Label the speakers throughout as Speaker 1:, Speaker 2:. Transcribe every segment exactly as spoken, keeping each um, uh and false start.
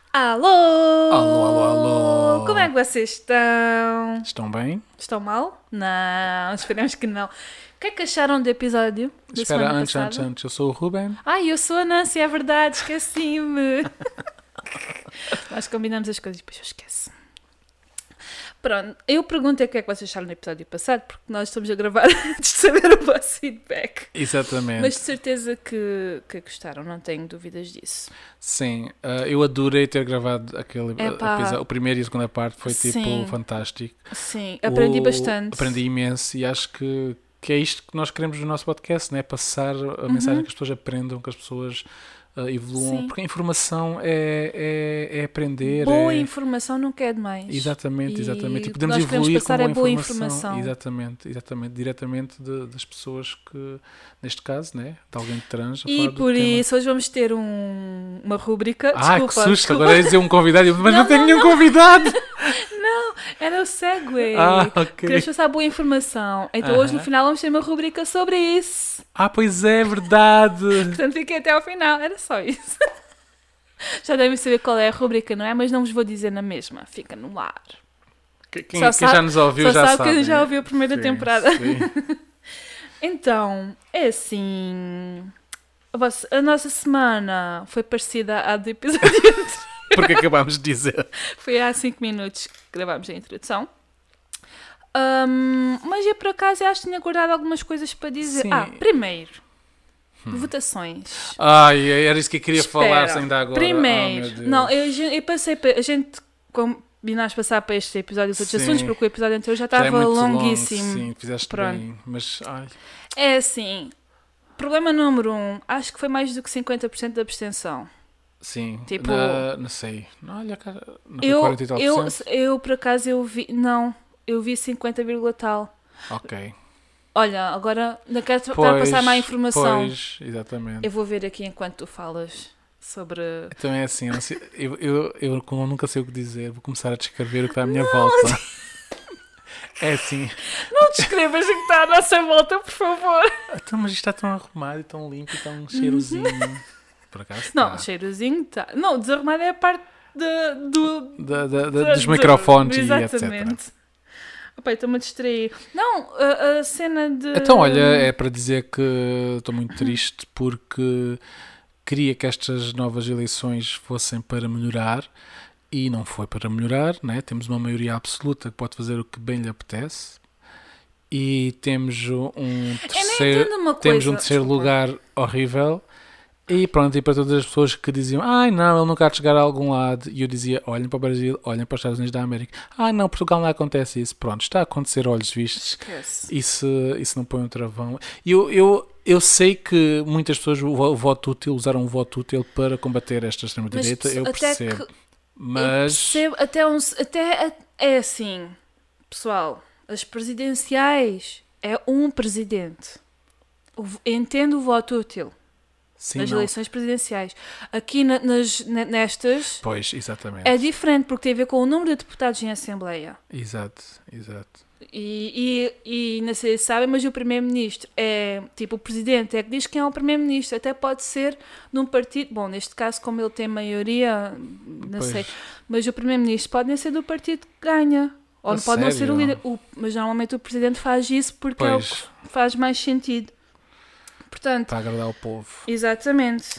Speaker 1: Alô!
Speaker 2: Alô, alô, alô!
Speaker 1: Como é que vocês estão?
Speaker 2: Estão bem?
Speaker 1: Estão mal? Não, esperemos que não. O que é que acharam do episódio da
Speaker 2: Espera,
Speaker 1: semana
Speaker 2: antes,
Speaker 1: passada?
Speaker 2: antes, antes. Eu sou o Ruben.
Speaker 1: Ai, eu sou a Nancy, é verdade, esqueci-me. Nós combinamos as coisas e depois eu esqueço. Pronto, eu perguntei o que é que vocês acharam no episódio passado, porque nós estamos a gravar antes de saber o vosso feedback.
Speaker 2: Exatamente.
Speaker 1: Mas de certeza que, que gostaram, não tenho dúvidas disso.
Speaker 2: Sim, uh, eu adorei ter gravado aquele
Speaker 1: Epá.
Speaker 2: episódio. O primeiro e a segunda parte foi tipo
Speaker 1: Sim.
Speaker 2: fantástico.
Speaker 1: Sim, aprendi
Speaker 2: O-
Speaker 1: bastante.
Speaker 2: Aprendi imenso e acho que, que é isto que nós queremos no nosso podcast, né? Passar a
Speaker 1: Uhum.
Speaker 2: mensagem que as pessoas aprendam, que as pessoas uh, evoluam.
Speaker 1: Sim.
Speaker 2: Porque a informação é, é, é aprender.
Speaker 1: Boa
Speaker 2: é...
Speaker 1: informação nunca é demais.
Speaker 2: Exatamente,
Speaker 1: E
Speaker 2: exatamente.
Speaker 1: o
Speaker 2: E
Speaker 1: que
Speaker 2: podemos
Speaker 1: nós queremos
Speaker 2: evoluir
Speaker 1: passar
Speaker 2: com
Speaker 1: é
Speaker 2: boa
Speaker 1: boa
Speaker 2: informação.
Speaker 1: informação.
Speaker 2: Exatamente, exatamente. Diretamente de- das pessoas que, neste caso, né? De alguém de trans. a
Speaker 1: E
Speaker 2: falar do
Speaker 1: por
Speaker 2: tema.
Speaker 1: isso hoje vamos ter um- uma rúbrica.
Speaker 2: Ai,
Speaker 1: Desculpa,
Speaker 2: que susto!
Speaker 1: desculpa.
Speaker 2: Agora é dizer um convidado, eu, mas não,
Speaker 1: Não,
Speaker 2: tenho
Speaker 1: não,
Speaker 2: nenhum convidado!
Speaker 1: Era o segue.
Speaker 2: Ah, ok.
Speaker 1: Queremos passar boa informação. Então hoje no
Speaker 2: Aham.
Speaker 1: final vamos ter uma rúbrica sobre isso.
Speaker 2: Ah, pois é, verdade!
Speaker 1: Portanto fiquem até ao final. Era só isso. Já devem saber qual é a rúbrica, não é? Mas não vos vou dizer na mesma. Fica no ar.
Speaker 2: Quem, quem
Speaker 1: Só sabe-
Speaker 2: já nos ouviu
Speaker 1: Só
Speaker 2: já
Speaker 1: sabe
Speaker 2: sabe.
Speaker 1: que já ouviu a primeira
Speaker 2: Sim,
Speaker 1: temporada.
Speaker 2: sim.
Speaker 1: Então, é assim... A, vossa- a nossa semana foi parecida à do episódio anterior.
Speaker 2: Porque acabámos de dizer.
Speaker 1: Foi há cinco minutos que gravámos a introdução. Ahm, mas eu, por acaso, acho que tinha guardado algumas coisas para dizer.
Speaker 2: Sim.
Speaker 1: Ah, primeiro, votações.
Speaker 2: Ai, era isso que eu queria
Speaker 1: Espera,
Speaker 2: falar ainda agora.
Speaker 1: Primeiro,
Speaker 2: Oh, meu Deus.
Speaker 1: não, eu, eu passei para. A gente combinámos passar para este episódio os outros
Speaker 2: Sim.
Speaker 1: assuntos, porque o episódio anterior já
Speaker 2: Já é
Speaker 1: estava
Speaker 2: muito longo,
Speaker 1: longuíssimo.
Speaker 2: sim, fizeste
Speaker 1: Pronto.
Speaker 2: bem. Mas, ai,
Speaker 1: É assim, problema número um, acho que foi mais do que cinquenta por cento da abstenção.
Speaker 2: sim.
Speaker 1: Tipo-
Speaker 2: Na- não sei. Não, olha, cara, não foi
Speaker 1: Eu,
Speaker 2: quarenta e tal
Speaker 1: eu,
Speaker 2: por cento?
Speaker 1: eu, por acaso, eu vi. Não, eu vi cinquenta, tal.
Speaker 2: Ok.
Speaker 1: Olha, agora não quero estar a
Speaker 2: Pois,
Speaker 1: passar má informação.
Speaker 2: Pois, exatamente.
Speaker 1: Eu vou ver aqui enquanto tu falas sobre.
Speaker 2: Então é assim, eu, não sei- eu, eu, eu como eu nunca sei o que dizer, vou começar a descrever o que está à minha volta. É assim,
Speaker 1: Não descrevas o que está à nossa volta, por favor.
Speaker 2: então, mas isto está tão arrumado e tão limpo e tão cheirosinho. Por acaso está.
Speaker 1: Não, cheirozinho está. Não, desarrumado é a parte de, do.
Speaker 2: Da- da- da-
Speaker 1: da-
Speaker 2: dos
Speaker 1: do-
Speaker 2: microfones e etcétera.
Speaker 1: Exatamente. Opa, estou-me a distrair. Não, a, a cena de.
Speaker 2: Então, olha, é para dizer que estou muito triste porque queria que estas novas eleições fossem para melhorar e não foi para melhorar, né? Temos uma maioria absoluta que pode fazer o que bem lhe apetece e temos um terceiro,
Speaker 1: entendo uma
Speaker 2: temos
Speaker 1: coisa,
Speaker 2: um terceiro
Speaker 1: desculpa.
Speaker 2: lugar horrível. E pronto, e para todas as pessoas que diziam ai não, ele nunca há de chegar a algum lado, e eu dizia, olhem para o Brasil, olhem para os Estados Unidos da América, ah não, Portugal não acontece isso, pronto, está a acontecer a olhos vistos,
Speaker 1: Esquece.
Speaker 2: isso, isso não põe um travão. E eu, eu, eu sei que muitas pessoas o vo- o voto útil, usaram o voto útil para combater esta extrema-direita,
Speaker 1: Mas
Speaker 2: eu
Speaker 1: até
Speaker 2: percebo,
Speaker 1: que-
Speaker 2: mas
Speaker 1: Eu percebo até, um, até é assim, pessoal, as presidenciais é um presidente. O v- Entendo o voto útil
Speaker 2: sim,
Speaker 1: nas
Speaker 2: não.
Speaker 1: eleições presidenciais. Aqui na- nas, ne- nestas
Speaker 2: Pois, exatamente,
Speaker 1: é diferente porque tem a ver com o número de deputados em Assembleia.
Speaker 2: exato, exato.
Speaker 1: E, e, e não sei se sabem, mas o primeiro-ministro é, tipo, o presidente é que diz quem é o primeiro-ministro. Até pode ser num partido, bom, neste caso, como ele tem maioria, não
Speaker 2: Pois.
Speaker 1: sei, mas o primeiro-ministro pode nem ser do partido que ganha. Ou
Speaker 2: A
Speaker 1: não pode não ser o
Speaker 2: sério?
Speaker 1: líder. O- mas normalmente o presidente faz isso porque é o
Speaker 2: Pois,
Speaker 1: que faz mais sentido. Portanto,
Speaker 2: para agradar o povo.
Speaker 1: exatamente.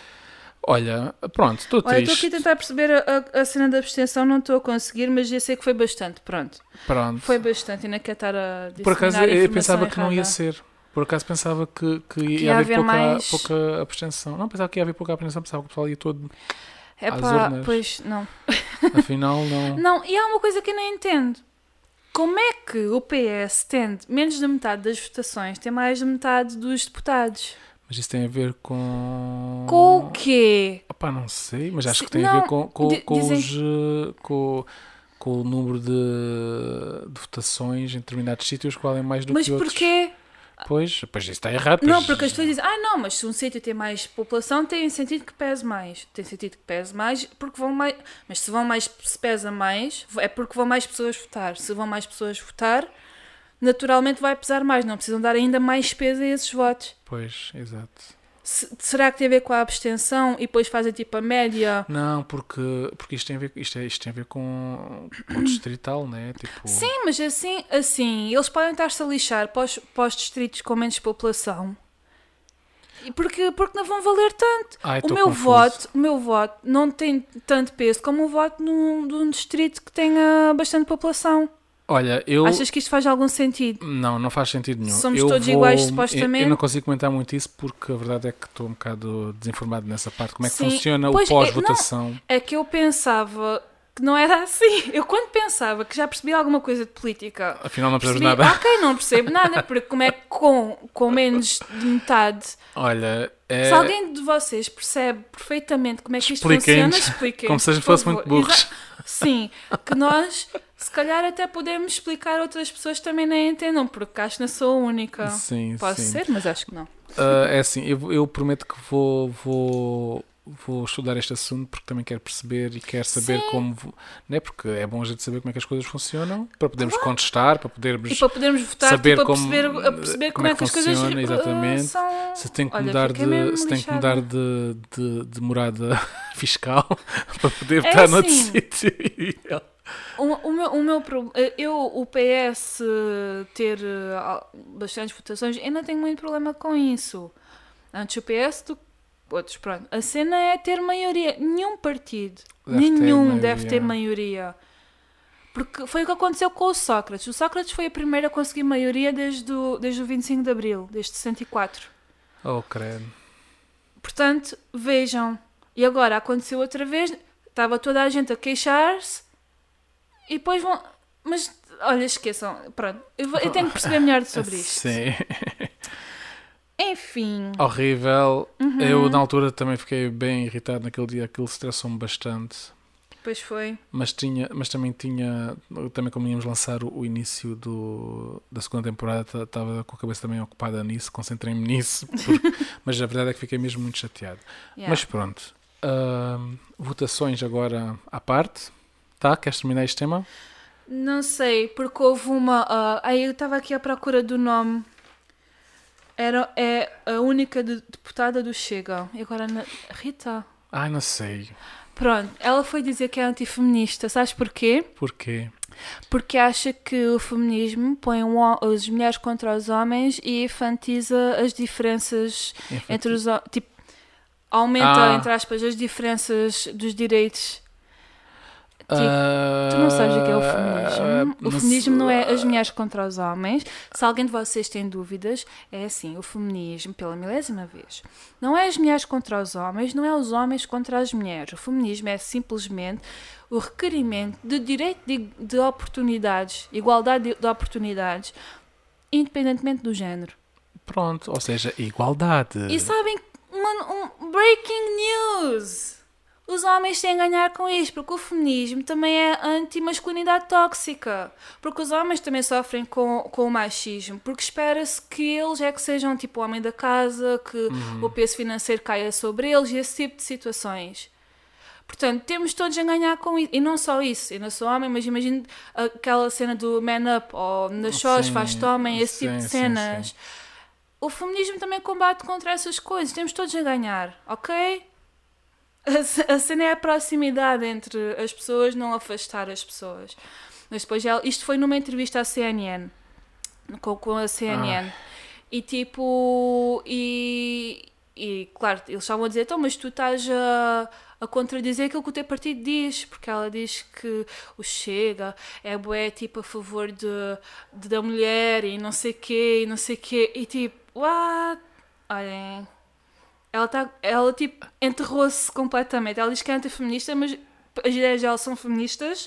Speaker 2: Olha, pronto, estou
Speaker 1: Olha, estou
Speaker 2: triste.
Speaker 1: aqui a tentar perceber a, a, a cena da abstenção, não estou a conseguir, mas eu sei que foi bastante. Pronto,
Speaker 2: Pronto.
Speaker 1: foi bastante. E não quero estar a
Speaker 2: Por acaso
Speaker 1: disseminar
Speaker 2: eu
Speaker 1: informação
Speaker 2: pensava que não ia
Speaker 1: errada.
Speaker 2: ser. Por acaso pensava que, que ia,
Speaker 1: ia
Speaker 2: haver,
Speaker 1: haver
Speaker 2: pouca,
Speaker 1: mais-
Speaker 2: pouca abstenção. Não, pensava que ia haver pouca abstenção, pensava que o pessoal ia todo.
Speaker 1: É
Speaker 2: às
Speaker 1: pá,
Speaker 2: urnas.
Speaker 1: pois não.
Speaker 2: Afinal, não.
Speaker 1: Não, e há uma coisa que eu não entendo. Como é que o P S, tendo menos da metade das votações, tem mais da metade dos deputados?
Speaker 2: Mas isso tem a ver com.
Speaker 1: Com o quê?
Speaker 2: Opá, não sei, mas acho
Speaker 1: Se-
Speaker 2: que tem a
Speaker 1: não,
Speaker 2: ver com, com,
Speaker 1: di-
Speaker 2: com
Speaker 1: dizem-
Speaker 2: os. eh, Com, com o número de, de votações em determinados sítios que valem mais do
Speaker 1: Mas
Speaker 2: que outros.
Speaker 1: porquê?
Speaker 2: Pois, pois isso está errado.
Speaker 1: Não,
Speaker 2: pois-
Speaker 1: porque as pessoas dizem, ah não, mas se um sítio tem mais população, tem sentido que pese mais. Tem sentido que pese mais porque vão mais. Mas se vão mais, se pesa mais, é porque vão mais pessoas votar. Se vão mais pessoas votar, naturalmente vai pesar mais. Não precisam dar ainda mais peso a esses votos.
Speaker 2: Pois, exato.
Speaker 1: Se- será que tem a ver com a abstenção e depois fazem tipo a média?
Speaker 2: Não, porque, porque isto, tem a ver, isto, é, isto tem a ver com, com o distrital, né? Tipo,
Speaker 1: Sim, mas assim, assim eles podem estar-se a lixar para os, para os distritos com menos população. E Porque, porque não vão valer tanto.
Speaker 2: Ai,
Speaker 1: O
Speaker 2: tô
Speaker 1: meu
Speaker 2: confuso.
Speaker 1: voto, o meu voto não tem tanto peso como o voto num, de um distrito que tenha bastante população.
Speaker 2: Olha, eu...
Speaker 1: Achas que isto faz algum sentido?
Speaker 2: Não, não faz sentido nenhum.
Speaker 1: Somos
Speaker 2: eu
Speaker 1: todos
Speaker 2: vou-
Speaker 1: iguais,
Speaker 2: eu-
Speaker 1: supostamente.
Speaker 2: Eu, não consigo comentar muito isso porque a verdade é que estou um bocado desinformado nessa parte. Como é que
Speaker 1: Sim,
Speaker 2: funciona
Speaker 1: pois
Speaker 2: o
Speaker 1: é,
Speaker 2: pós-votação?
Speaker 1: É que eu pensava que não era assim. Eu quando pensava que já percebi alguma coisa de política,
Speaker 2: Afinal não percebes
Speaker 1: percebi,
Speaker 2: nada.
Speaker 1: ok, não percebo nada, porque como é que com, com menos de metade,
Speaker 2: Olha, é...
Speaker 1: se alguém de vocês percebe perfeitamente como é que isto
Speaker 2: Expliquem-nos,
Speaker 1: funciona, expliquem.
Speaker 2: como se a gente fosse muito burros.
Speaker 1: Sim, que nós se calhar até podemos explicar a outras pessoas que também nem entendam, porque acho que não sou a única.
Speaker 2: Sim,
Speaker 1: Posso
Speaker 2: sim.
Speaker 1: ser, mas acho que não.
Speaker 2: Ah, é assim, eu, eu prometo que vou, vou, vou estudar este assunto porque também quero perceber e quero saber
Speaker 1: Sim.
Speaker 2: como... vo- Não é? Porque é bom a gente saber como é que as coisas funcionam para podermos contestar, para podermos...
Speaker 1: E para podermos votar,
Speaker 2: saber
Speaker 1: tipo, a,
Speaker 2: como-
Speaker 1: perceber, a perceber como, é que as coisas
Speaker 2: funciona,
Speaker 1: uh,
Speaker 2: exatamente.
Speaker 1: são...
Speaker 2: Se tem que
Speaker 1: Olha,
Speaker 2: mudar,
Speaker 1: fiquei
Speaker 2: de,
Speaker 1: mesmo
Speaker 2: se tem que
Speaker 1: lixada.
Speaker 2: mudar de, de, de morada fiscal para poder
Speaker 1: É
Speaker 2: votar noutro
Speaker 1: assim.
Speaker 2: sítio.
Speaker 1: O, o meu, o meu problema... Eu, o P S ter uh, al- bastantes votações, eu não tenho muito problema com isso. Antes o P S do que outros, pronto. A cena é ter maioria. Nenhum partido,
Speaker 2: Deve ter
Speaker 1: nenhum
Speaker 2: maioria.
Speaker 1: deve ter maioria. Porque foi o que aconteceu com o Sócrates. O Sócrates foi a primeira a conseguir maioria desde o, desde o vinte e cinco de Abril, desde sessenta e quatro.
Speaker 2: Oh, credo.
Speaker 1: Portanto, vejam. E agora aconteceu outra vez, estava toda a gente a queixar-se e depois vão. Mas, olha, esqueçam. Pronto, eu, vou- eu tenho que perceber melhor sobre isto.
Speaker 2: Sim.
Speaker 1: Enfim.
Speaker 2: Horrível.
Speaker 1: Uhum.
Speaker 2: Eu, na altura, também fiquei bem irritado naquele dia. Aquilo estressou-me bastante.
Speaker 1: Depois foi.
Speaker 2: Mas, tinha, mas também tinha... Também como íamos lançar o, o início do, da segunda temporada, estava com a cabeça também ocupada nisso. Concentrei-me nisso. porque- mas a verdade é que fiquei mesmo muito chateado.
Speaker 1: Yeah.
Speaker 2: Mas pronto. Ahm, votações agora à parte. Tá? Queres terminar este tema?
Speaker 1: Não sei, porque houve uma. ah, aí eu estava aqui à procura do nome. Era, é a única de- deputada do Chega. E agora. na- Rita.
Speaker 2: Ai, não sei.
Speaker 1: Pronto, ela foi dizer que é antifeminista. Sabes porquê?
Speaker 2: Porquê?
Speaker 1: Porque acha que o feminismo põe um ho- as mulheres contra os homens e infantiza as diferenças entre os ho- tipo aumenta,
Speaker 2: Ah.
Speaker 1: entre aspas, as diferenças dos direitos.
Speaker 2: Ah,
Speaker 1: Tu não sabes o que é o feminismo. O
Speaker 2: não
Speaker 1: feminismo
Speaker 2: sei.
Speaker 1: não é as mulheres contra os homens. Se alguém de vocês tem dúvidas, é assim, o feminismo, pela milésima vez, não é as mulheres contra os homens, não é os homens contra as mulheres. O feminismo é simplesmente o requerimento de direito de, de oportunidades, igualdade de, de oportunidades, independentemente do género.
Speaker 2: Pronto, ou seja, igualdade.
Speaker 1: E sabem, uma, um breaking news! Os homens têm a ganhar com isto, porque o feminismo também é anti-masculinidade tóxica. Porque os homens também sofrem com, com o machismo, porque espera-se que eles é que sejam tipo o homem da casa, que
Speaker 2: Uhum.
Speaker 1: o peso financeiro caia sobre eles e esse tipo de situações. Portanto, temos todos a ganhar com isso. E não só isso, eu não sou homem, mas imagino aquela cena do man up, ou nas shows
Speaker 2: Sim,
Speaker 1: faz homem, esse tipo de
Speaker 2: sim, sim,
Speaker 1: cenas.
Speaker 2: sim.
Speaker 1: O feminismo também combate contra essas coisas, temos todos a ganhar, ok? A ce- A cena é a proximidade entre as pessoas, não afastar as pessoas. Mas depois, ela- isto foi numa entrevista à C N N, com, com a C N N. E tipo, e, e claro, eles estavam a dizer, então, mas tu estás a, a contradizer aquilo que o teu partido diz, porque ela diz que o Chega é bué, tipo, a favor de, de da mulher e não sei quê, e não sei quê, e tipo, what? Olhem, ela, tá, ela tipo, enterrou-se completamente. Ela diz que é antifeminista, mas as ideias dela são feministas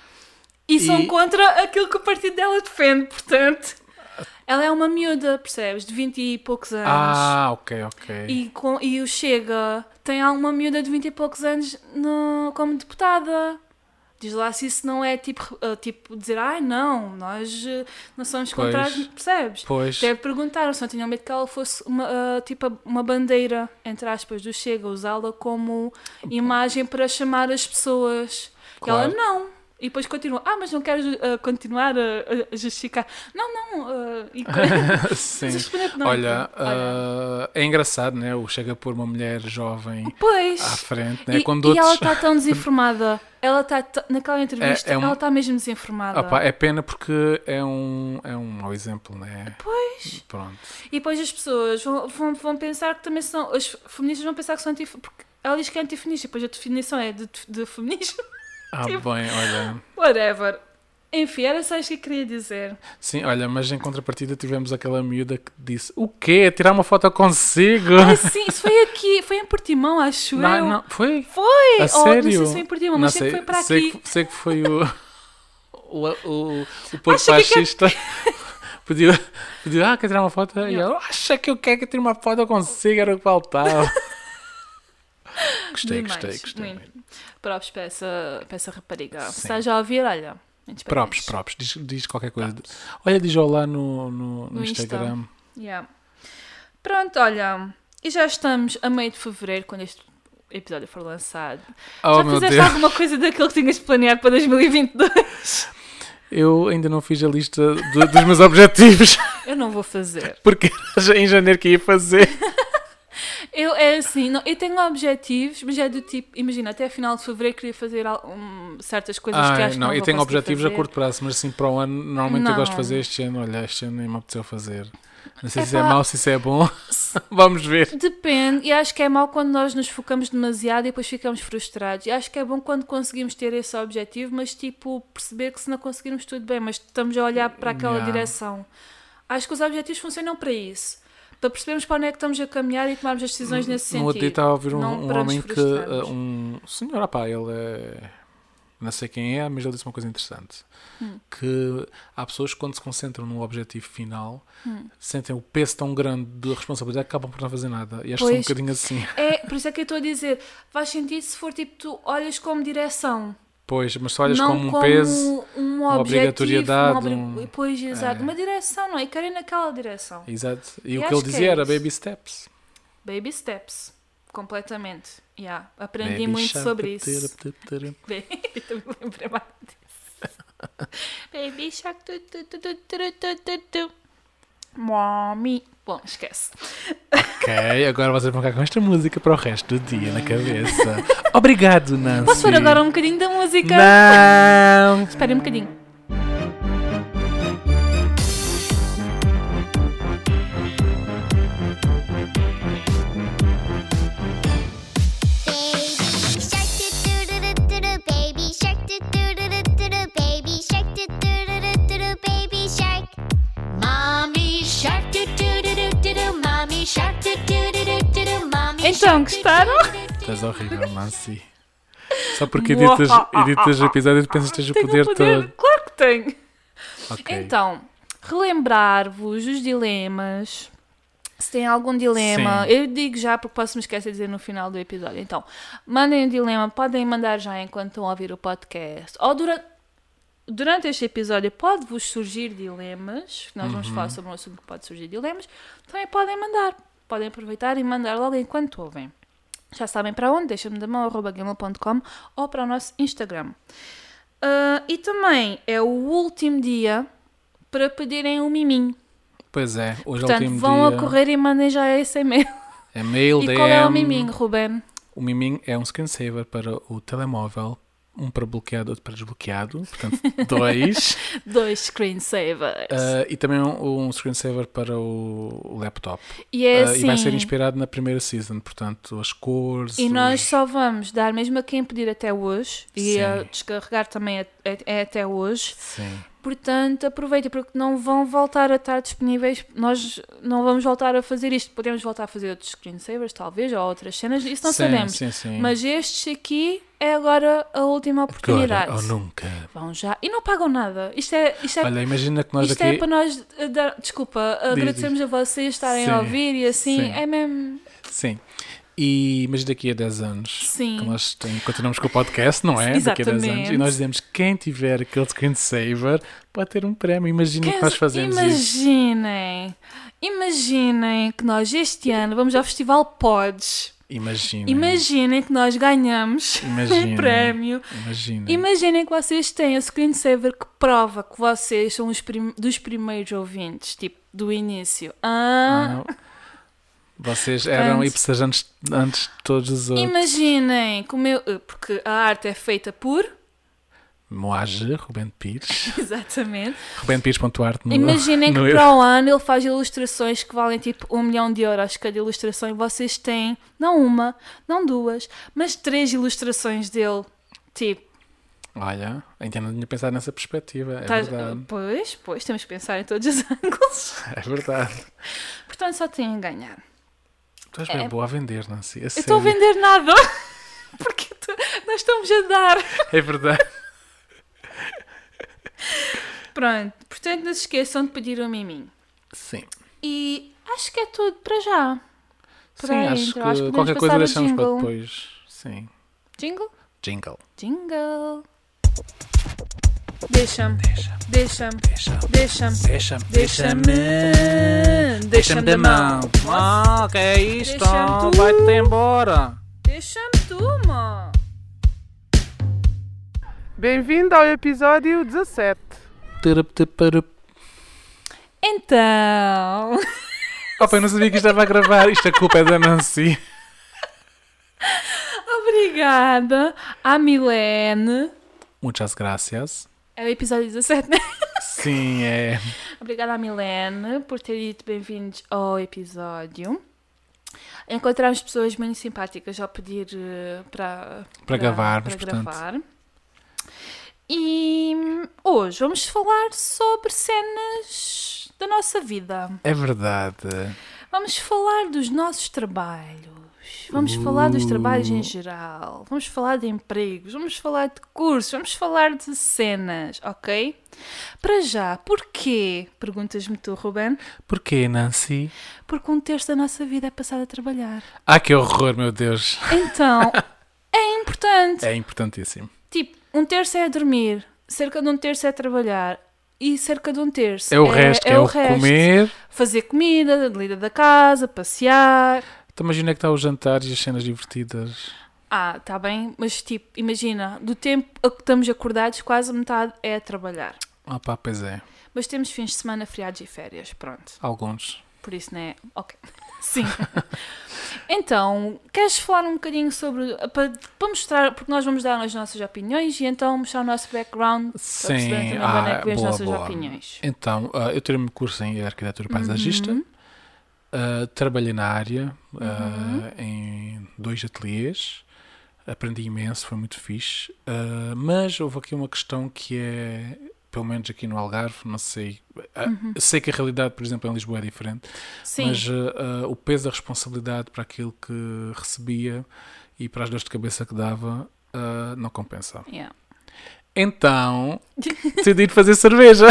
Speaker 1: e, são
Speaker 2: E-
Speaker 1: contra aquilo que o partido dela defende, portanto... Ela é uma miúda, percebes? De vinte e poucos anos.
Speaker 2: Ah, ok, ok.
Speaker 1: E, com, e o Chega tem alguma miúda de vinte e poucos anos no, como deputada. Diz lá se isso não é tipo, uh, tipo dizer, ai não, nós uh, não somos contra as...
Speaker 2: Pois.
Speaker 1: Percebes?
Speaker 2: Pois,
Speaker 1: Até perguntaram se não tinham medo que ela fosse uma, uh, tipo uma bandeira, entre aspas, do Chega, usá-la como imagem para chamar as pessoas.
Speaker 2: Claro.
Speaker 1: E ela, não, E depois continua, ah, mas não quero uh, continuar a, a justificar. Não, não. Uh, e...
Speaker 2: Sim.
Speaker 1: não,
Speaker 2: Olha,
Speaker 1: então.
Speaker 2: uh, é engraçado, né? O chega por uma mulher jovem
Speaker 1: pois.
Speaker 2: à frente, né?
Speaker 1: E,
Speaker 2: Quando
Speaker 1: e
Speaker 2: outros...
Speaker 1: ela está tão desinformada. Ela está, t- naquela entrevista,
Speaker 2: É- é um-
Speaker 1: ela está mesmo desinformada.
Speaker 2: Opa, é pena porque é um, é um mau exemplo, né?
Speaker 1: Pois.
Speaker 2: Pronto.
Speaker 1: E depois as pessoas vão, vão, vão pensar que também são. As feministas vão pensar que são antifeministas. Porque ela diz que é antifeminista, e depois a definição é de, de feminismo.
Speaker 2: Ah,
Speaker 1: Tipo-
Speaker 2: bem, olha.
Speaker 1: Whatever. Enfim, era só isto que eu queria dizer.
Speaker 2: Sim, olha, mas em contrapartida tivemos aquela miúda que disse: o quê? Tirar uma foto consigo?
Speaker 1: Ah, sim, isso foi aqui, foi em Portimão, acho
Speaker 2: Não,
Speaker 1: eu.
Speaker 2: não, foi?
Speaker 1: Foi!
Speaker 2: A
Speaker 1: Oh,
Speaker 2: sério?
Speaker 1: Não sei se foi em Portimão, mas
Speaker 2: Não
Speaker 1: sei que
Speaker 2: sei,
Speaker 1: foi para
Speaker 2: sei
Speaker 1: aqui.
Speaker 2: Que, sei que foi o. o, o, o porco
Speaker 1: Acha que
Speaker 2: fascista. Pediu, pediu, ah, quer tirar uma foto? E
Speaker 1: Yeah.
Speaker 2: ela, acha que eu quero que eu tire uma foto consigo? Era o que faltava. Gostei,
Speaker 1: Demais,
Speaker 2: gostei, gostei.
Speaker 1: muito. Props para essa, para essa rapariga. Se
Speaker 2: Sim.
Speaker 1: estás a ouvir, olha. muitos
Speaker 2: Props,
Speaker 1: parabéns.
Speaker 2: props. Diz, diz qualquer coisa. Olha, diz olá no, no, no
Speaker 1: No Insta.
Speaker 2: Instagram.
Speaker 1: Yeah. Pronto, olha. E já estamos a meio de fevereiro, quando este episódio for lançado.
Speaker 2: Oh,
Speaker 1: já
Speaker 2: meu
Speaker 1: fizeste
Speaker 2: Deus.
Speaker 1: alguma coisa daquilo que tinhas planeado para dois mil e vinte e dois?
Speaker 2: Eu ainda não fiz a lista do- dos meus objetivos,
Speaker 1: Eu não vou fazer.
Speaker 2: porque já em janeiro que ia fazer.
Speaker 1: Eu, é assim, não, eu tenho objetivos, mas é do tipo, imagina, até a final de fevereiro queria fazer al- um, certas coisas que
Speaker 2: Ai,
Speaker 1: acho que
Speaker 2: não,
Speaker 1: não
Speaker 2: eu
Speaker 1: vou
Speaker 2: tenho
Speaker 1: conseguir
Speaker 2: objetivos
Speaker 1: fazer.
Speaker 2: a curto prazo, mas assim para o ano, normalmente eu
Speaker 1: Não.
Speaker 2: gosto de fazer este ano. Olha, este ano nem me apeteceu fazer. Não sei se é
Speaker 1: Epá.
Speaker 2: mau, se isso é bom. Vamos ver.
Speaker 1: Depende, e acho que é mau quando nós nos focamos demasiado e depois ficamos frustrados. E acho que é bom quando conseguimos ter esse objetivo, mas tipo, perceber que se não conseguirmos tudo bem, mas estamos a olhar para aquela
Speaker 2: Yeah.
Speaker 1: direção. Acho que os objetivos funcionam para isso. Para percebermos para onde é que estamos a caminhar e tomarmos as decisões nesse
Speaker 2: No outro dia
Speaker 1: sentido.
Speaker 2: estava a ouvir um,
Speaker 1: Não
Speaker 2: um
Speaker 1: para nos
Speaker 2: homem que.
Speaker 1: frustrarmos.
Speaker 2: uh, Um senhor, opá, ele é. Não sei quem é, mas ele disse uma coisa interessante.
Speaker 1: Hum.
Speaker 2: Que há pessoas que quando se concentram no objetivo final
Speaker 1: Hum.
Speaker 2: sentem o peso tão grande de responsabilidade que acabam por não fazer nada. E acho que sou um
Speaker 1: Pois.
Speaker 2: bocadinho assim.
Speaker 1: É, por isso é que eu estou a dizer, faz sentido se for tipo, tu olhas como direção.
Speaker 2: Pois, mas se olhas
Speaker 1: não
Speaker 2: como um peso.
Speaker 1: um
Speaker 2: uma
Speaker 1: objetivo,
Speaker 2: obrigatoriedade,
Speaker 1: uma obri-
Speaker 2: um-
Speaker 1: Pois, exato.
Speaker 2: é.
Speaker 1: Uma direção, não é? E querer naquela direção.
Speaker 2: Exato. E,
Speaker 1: E
Speaker 2: o que
Speaker 1: acho
Speaker 2: ele
Speaker 1: que
Speaker 2: dizia
Speaker 1: é
Speaker 2: era
Speaker 1: isso.
Speaker 2: baby steps.
Speaker 1: Baby steps. Completamente. Yeah. Aprendi
Speaker 2: Baby
Speaker 1: muito
Speaker 2: shark,
Speaker 1: sobre isso.
Speaker 2: tira, tira, tira.
Speaker 1: Baby, também me lembrei mais disso. Baby shark. Tu, tu, tu, tu, tu, tu, tu, tu. Mommy. Bom, esquece.
Speaker 2: Ok, agora vocês vão ficar com esta música para o resto do dia na cabeça. Obrigado, Nancy.
Speaker 1: Posso pôr agora um bocadinho da música?
Speaker 2: Não!
Speaker 1: Espera um bocadinho.
Speaker 3: Baby shark doo doo doo doo doo doo, baby shark doo doo doo doo doo doo, baby shark. Mommy shark doo doo doo doo doo doo, mommy shark doo doo doo doo doo doo, mommy
Speaker 1: Então,
Speaker 3: shark doo
Speaker 1: gostaram?
Speaker 3: doo doo doo doo.
Speaker 2: Estás horrível, Nancy. Só porque editas, editas o episódio e pensas que tens o
Speaker 1: Tenho
Speaker 2: poder,
Speaker 1: o poder.
Speaker 2: todo.
Speaker 1: Claro que tenho.
Speaker 2: Ok.
Speaker 1: Então, relembrar-vos os dilemas. Se tem algum dilema,
Speaker 2: Sim.
Speaker 1: eu digo já porque posso me esquecer de dizer no final do episódio. Então, mandem um dilema, podem mandar já enquanto estão a ouvir o podcast. Ou durante, durante este episódio pode-vos surgir dilemas. Nós vamos
Speaker 2: Uhum.
Speaker 1: falar sobre um assunto que pode surgir dilemas. Também podem mandar. Podem aproveitar e mandar logo enquanto ouvem. Já sabem para onde? Deixa-me da mão, arroba gmail ponto com ou para o nosso Instagram. Ah, e também é o último dia para pedirem um miminho.
Speaker 2: Pois é, hoje é o
Speaker 1: Portanto,
Speaker 2: último
Speaker 1: vão
Speaker 2: dia.
Speaker 1: a correr e mandem já esse e-mail.
Speaker 2: É mail,
Speaker 1: E
Speaker 2: D M.
Speaker 1: qual é o miminho, Ruben?
Speaker 2: O miminho é um screensaver para o telemóvel, um para bloqueado, outro para desbloqueado. Portanto, dois.
Speaker 1: Dois screensavers.
Speaker 2: Ah, e também um, um screensaver para o, o laptop.
Speaker 1: e é
Speaker 2: Ah,
Speaker 1: assim...
Speaker 2: E vai ser inspirado na primeira season, portanto, as cores.
Speaker 1: E nós
Speaker 2: os-
Speaker 1: só vamos dar, mesmo a quem pedir até hoje, e
Speaker 2: Sim.
Speaker 1: a descarregar também é, é- é até hoje.
Speaker 2: Sim.
Speaker 1: Portanto, aproveitem, porque não vão voltar a estar disponíveis. Nós não vamos voltar a fazer isto. Podemos voltar a fazer outros screensavers, talvez, ou outras cenas, isso não
Speaker 2: sim,
Speaker 1: sabemos.
Speaker 2: Sim, sim.
Speaker 1: Mas estes aqui é agora a última oportunidade.
Speaker 2: Agora ou nunca.
Speaker 1: Vão já. E não pagam nada. Isto é, isto é,
Speaker 2: Olha, imagina que nós
Speaker 1: isto
Speaker 2: daqui.
Speaker 1: é para nós eh, dar. Desculpa, agradecemos a vocês estarem a
Speaker 2: Sim,
Speaker 1: ouvir e assim.
Speaker 2: sim.
Speaker 1: É mesmo.
Speaker 2: Sim. E mas daqui a dez anos,
Speaker 1: Sim.
Speaker 2: que nós tem- continuamos com o podcast, não é? Daqui a dez anos.
Speaker 1: Exatamente.
Speaker 2: E nós dizemos que quem tiver aquele screensaver pode ter um prémio. Imagina que nós fazemos isso.
Speaker 1: Imaginem. Imaginem que nós este ano vamos ao Festival Pods.
Speaker 2: Imaginem.
Speaker 1: Imaginem que nós ganhamos
Speaker 2: Imaginem.
Speaker 1: um prémio.
Speaker 2: Imaginem.
Speaker 1: Imaginem que vocês têm a screensaver que prova que vocês são os prim- dos primeiros ouvintes, tipo, do início. Ah,
Speaker 2: Ah, vocês eram
Speaker 1: Portanto,
Speaker 2: hipsters antes, antes de todos os outros.
Speaker 1: imaginem como eu... Porque a arte é feita por...
Speaker 2: Moage, Ruben Pires.
Speaker 1: Exatamente.
Speaker 2: ruben pires ponto arte no
Speaker 1: Imaginem que
Speaker 2: no
Speaker 1: para o ano ele faz ilustrações que valem tipo um milhão de euros cada ilustração e vocês têm, não uma, não duas, mas três ilustrações dele. Tipo,
Speaker 2: Olha, ainda não tinha pensado nessa perspectiva. É
Speaker 1: estás-
Speaker 2: verdade.
Speaker 1: pois, pois, temos que pensar em todos os ângulos.
Speaker 2: É verdade.
Speaker 1: Portanto, só têm a ganhar.
Speaker 2: Tu és bem
Speaker 1: É.
Speaker 2: boa a vender, Nancy. A
Speaker 1: Eu estou a
Speaker 2: sério.
Speaker 1: vender nada. Porque tu- nós estamos a dar.
Speaker 2: É verdade.
Speaker 1: Pronto, portanto, não se esqueçam de pedir o miminho.
Speaker 2: Sim.
Speaker 1: E acho que é tudo para já. Para
Speaker 2: Sim,
Speaker 1: a
Speaker 2: acho
Speaker 1: intro.
Speaker 2: que
Speaker 1: Acho que podemos
Speaker 2: qualquer coisa
Speaker 1: passar o
Speaker 2: deixamos para
Speaker 1: jingle.
Speaker 2: depois. Sim.
Speaker 1: Jingle?
Speaker 2: Jingle.
Speaker 1: Jingle. Deixa-me,
Speaker 2: Deixa,
Speaker 1: deixa-me,
Speaker 2: deixa,
Speaker 1: deixa-me,
Speaker 2: deixa-me,
Speaker 1: deixa-me, deixa-me da mão.
Speaker 2: Ah, que é isto?
Speaker 1: Deixa-me tu.
Speaker 2: Vai-te embora.
Speaker 1: Deixa-me tu, mano.
Speaker 4: Bem-vindo ao episódio dezassete.
Speaker 1: Então,
Speaker 2: Opa, eu não sabia que isto estava a gravar. Isto a culpa é da Nancy.
Speaker 1: obrigada à Milene.
Speaker 2: Muitas gracias.
Speaker 1: É o episódio dezassete, né?
Speaker 2: Sim, é.
Speaker 1: Obrigada à Milene por ter dito bem-vindos ao episódio. Encontramos pessoas muito simpáticas ao pedir eh, para,
Speaker 2: Para gravarmos,
Speaker 1: para
Speaker 2: portanto.
Speaker 1: gravar. E hoje vamos falar sobre cenas da nossa vida.
Speaker 2: É verdade.
Speaker 1: Vamos falar dos nossos trabalhos. Vamos falar dos trabalhos
Speaker 2: Uh.
Speaker 1: em geral. Vamos falar de empregos. Vamos falar de cursos. Vamos falar de cenas, ok? Para já, porquê? Perguntas-me tu, Ruben.
Speaker 2: Porquê, Nancy?
Speaker 1: Porque um terço da nossa vida é passado a trabalhar.
Speaker 2: Ah, que horror, meu Deus.
Speaker 1: Então, é importante.
Speaker 2: É importantíssimo.
Speaker 1: Tipo, um terço é a dormir, cerca de um terço é a trabalhar e cerca de um terço
Speaker 2: É o resto, que é, o
Speaker 1: resto.
Speaker 2: comer.
Speaker 1: Fazer comida, lida da casa, passear.
Speaker 2: Então imagina que está o jantar e as cenas divertidas.
Speaker 1: Ah, tá bem, mas tipo, imagina, do tempo a que estamos acordados, quase metade é a trabalhar.
Speaker 2: Ah pá, pois é.
Speaker 1: Mas temos fins de semana, feriados e férias, pronto.
Speaker 2: Alguns.
Speaker 1: Por isso, né? Ok. Sim. Então, queres falar um bocadinho sobre... Para, para mostrar, porque nós vamos dar as nossas opiniões e então mostrar o nosso background. Para perceber
Speaker 2: Sim.
Speaker 1: também de onde
Speaker 2: Ah,
Speaker 1: é que vêm as
Speaker 2: boa,
Speaker 1: nossas
Speaker 2: boa.
Speaker 1: opiniões.
Speaker 2: Então, ah, eu tirei-me curso em arquitetura paisagista.
Speaker 1: Uhum.
Speaker 2: Ah, trabalhei na área ah, em dois ateliês. Aprendi imenso, foi muito fixe. Ah, mas houve aqui uma questão que é... Pelo menos aqui no Algarve, não sei. Ah, sei que a realidade, por exemplo, em Lisboa é diferente.
Speaker 1: Sim.
Speaker 2: Mas ah, ah, o peso da responsabilidade para aquilo que recebia e para as dores de cabeça que dava ah, não compensa.
Speaker 1: Yeah.
Speaker 2: Então, decidi fazer cerveja.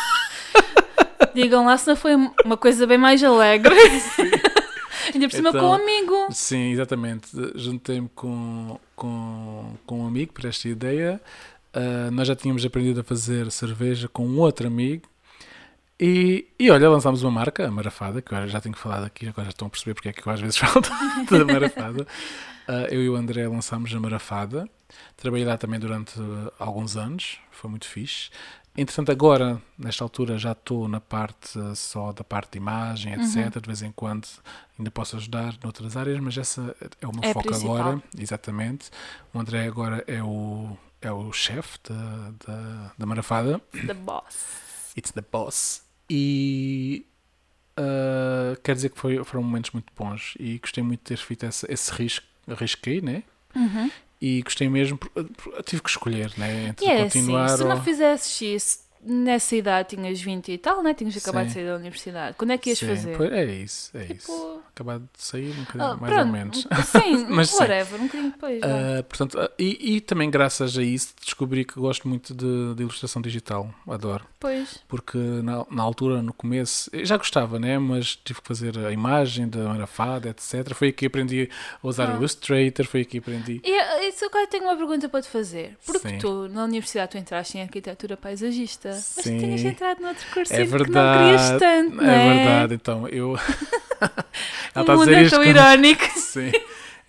Speaker 1: Digam lá se não foi uma coisa bem mais alegre. Ainda por cima
Speaker 2: Então,
Speaker 1: com um amigo.
Speaker 2: Sim, exatamente. Juntei-me com, com, com um amigo para esta ideia. Ah, nós já tínhamos aprendido a fazer cerveja com um outro amigo. E, e olha, lançámos uma marca, a Marafada, que eu já tenho falado aqui, agora já estão a perceber porque é que eu às vezes falo da Marafada. Ah, eu e o André lançámos a Marafada. Trabalhei lá também durante ah, alguns anos, foi muito fixe. Entretanto, agora, nesta altura, já estou na parte ah, só da parte de imagem, etcétera. De vez em quando ainda posso ajudar noutras áreas, mas essa é o meu
Speaker 1: É a
Speaker 2: foco
Speaker 1: principal.
Speaker 2: agora. Exatamente. O André agora é o, é o chefe da, da, da Marafada.
Speaker 1: The boss.
Speaker 2: It's the boss. E uh, quer dizer que foi, foram momentos muito bons e gostei muito de ter feito esse, esse risco, arrisquei, né?
Speaker 1: Uhum.
Speaker 2: E gostei mesmo, por- por- tive que escolher, né? Entre
Speaker 1: E é
Speaker 2: continuar
Speaker 1: assim, se
Speaker 2: ou...
Speaker 1: não fizesses isso nessa idade, tinhas vinte e tal, né? Tinhas acabado
Speaker 2: Sim.
Speaker 1: de sair da universidade. Quando é que ias
Speaker 2: Sim,
Speaker 1: fazer?
Speaker 2: pois, é isso, é
Speaker 1: Tipo,
Speaker 2: isso. Acabado de sair, um bocadinho,
Speaker 1: ah,
Speaker 2: mais
Speaker 1: pronto,
Speaker 2: ou menos.
Speaker 1: Sim,
Speaker 2: Mas sim.
Speaker 1: whatever, um bocadinho depois. vá.
Speaker 2: Uh, portanto, uh, e, e também graças a isso descobri que gosto muito de, de ilustração digital, adoro.
Speaker 1: Pois.
Speaker 2: Porque na, na altura, no começo, eu já gostava, né? Mas tive que fazer a imagem da Marafada, etcétera. Foi aqui que aprendi a usar
Speaker 1: Ah.
Speaker 2: o Illustrator, foi aqui que aprendi.
Speaker 1: E uh, isso agora tenho uma pergunta para te fazer. Porque
Speaker 2: Sim.
Speaker 1: tu, na universidade, tu entraste em arquitetura paisagista, mas
Speaker 2: Sim.
Speaker 1: tu tinhas entrado noutro cursinho
Speaker 2: É
Speaker 1: que não
Speaker 2: verdade,
Speaker 1: querias tanto,
Speaker 2: é
Speaker 1: não é?
Speaker 2: verdade. Então, eu...
Speaker 1: O
Speaker 2: Ela está a
Speaker 1: mundo
Speaker 2: dizer
Speaker 1: é
Speaker 2: isto
Speaker 1: tão
Speaker 2: como-
Speaker 1: irónico.
Speaker 2: Sim.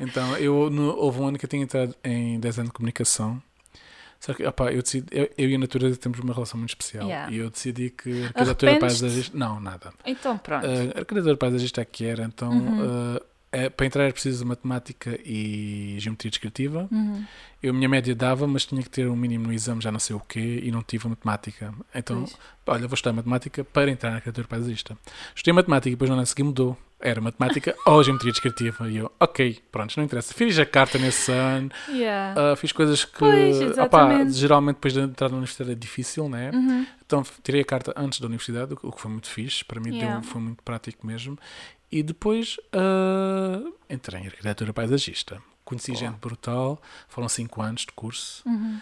Speaker 2: Então, eu, no, houve um ano que eu tinha entrado em design de comunicação. Só que, opa, eu, decidi, eu, eu e a natureza temos uma relação muito especial.
Speaker 1: Yeah.
Speaker 2: E eu decidi que a arquitetura
Speaker 1: Arrependes-te?
Speaker 2: paisagista... Não, nada.
Speaker 1: Então pronto.
Speaker 2: Uh, a arquitetura paisagista é que era. Então,
Speaker 1: Uhum.
Speaker 2: uh, é, para entrar era preciso matemática e geometria descritiva.
Speaker 1: Uhum.
Speaker 2: Eu, a minha média dava, mas tinha que ter um mínimo no exame, já não sei o quê, e não tive a matemática. Então,
Speaker 1: Pois.
Speaker 2: olha, vou estudar matemática para entrar na arquitetura paisagista. Estudei matemática e depois no ano seguinte mudou. Era matemática ou geometria descritiva. E eu, ok, pronto, não interessa. Fiz a carta nesse ano,
Speaker 1: Yeah.
Speaker 2: uh, fiz coisas que,
Speaker 1: Pois,
Speaker 2: opá,
Speaker 1: exatamente.
Speaker 2: geralmente depois de entrar na universidade é difícil, né?
Speaker 1: Uhum.
Speaker 2: Então tirei a carta antes da universidade, o que foi muito fixe, para mim
Speaker 1: Yeah.
Speaker 2: deu, foi muito prático mesmo. E depois uh, entrei em arquitetura paisagista. Conheci
Speaker 1: Boa.
Speaker 2: gente brutal, foram cinco anos de curso.
Speaker 1: Uhum.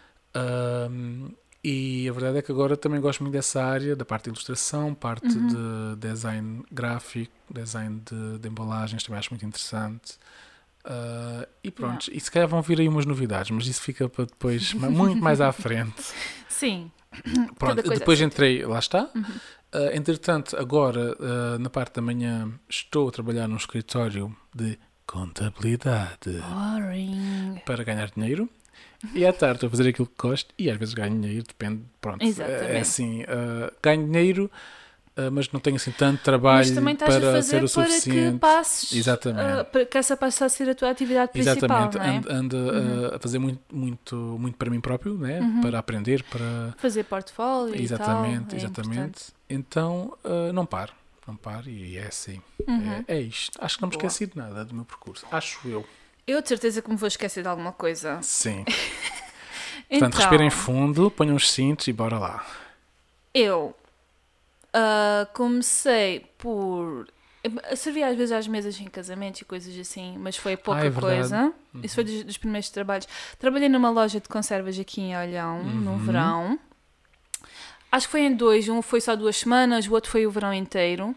Speaker 2: Um, e a verdade é que agora também gosto muito dessa área, da parte de ilustração, parte
Speaker 1: Uhum.
Speaker 2: de design gráfico, design de, de embalagens, também acho muito interessante. Uh, e pronto, e se calhar vão vir aí umas novidades, mas isso fica para depois, ma- muito mais à frente.
Speaker 1: Sim.
Speaker 2: Pronto,
Speaker 1: Cada coisa
Speaker 2: depois
Speaker 1: é
Speaker 2: entrei, lá está.
Speaker 1: Uhum.
Speaker 2: Uh, entretanto, agora, uh, na parte da manhã, estou a trabalhar num escritório de contabilidade
Speaker 1: Boring.
Speaker 2: para ganhar dinheiro. E à tarde estou a fazer aquilo que gosto e às vezes ganho dinheiro, depende. Pronto,
Speaker 1: Exatamente.
Speaker 2: é assim, uh, ganho dinheiro, uh, mas não tenho assim tanto trabalho
Speaker 1: Mas também estás a
Speaker 2: para
Speaker 1: fazer
Speaker 2: ser o
Speaker 1: para que
Speaker 2: suficiente.
Speaker 1: passes,
Speaker 2: Exatamente.
Speaker 1: uh, para que essa passe a ser a tua atividade principal,
Speaker 2: Exatamente,
Speaker 1: não é?
Speaker 2: ando, ando,
Speaker 1: Uhum.
Speaker 2: uh, a fazer muito, muito, muito para mim próprio, né?
Speaker 1: Uhum.
Speaker 2: Para aprender, para.
Speaker 1: Fazer portfólio
Speaker 2: Exatamente,
Speaker 1: e tal. É
Speaker 2: exatamente.
Speaker 1: importante.
Speaker 2: Então, uh, não paro, não paro e é assim.
Speaker 1: Uhum.
Speaker 2: É, é isto. Acho que não me
Speaker 1: Boa.
Speaker 2: esqueci de nada do meu percurso. Acho eu.
Speaker 1: Eu de certeza que me vou esquecer de alguma coisa.
Speaker 2: Sim.
Speaker 1: Então,
Speaker 2: Portanto, respirem fundo, ponham os cintos e bora lá.
Speaker 1: eu ah, comecei por... Eu servia às vezes às mesas em casamentos e coisas assim, mas foi pouca
Speaker 2: Ah, é verdade.
Speaker 1: coisa. Isso foi dos, dos primeiros trabalhos. Trabalhei numa loja de conservas aqui em Olhão, no
Speaker 2: Uhum.
Speaker 1: verão. Acho que foi em dois. Um foi só duas semanas, o outro foi o verão inteiro.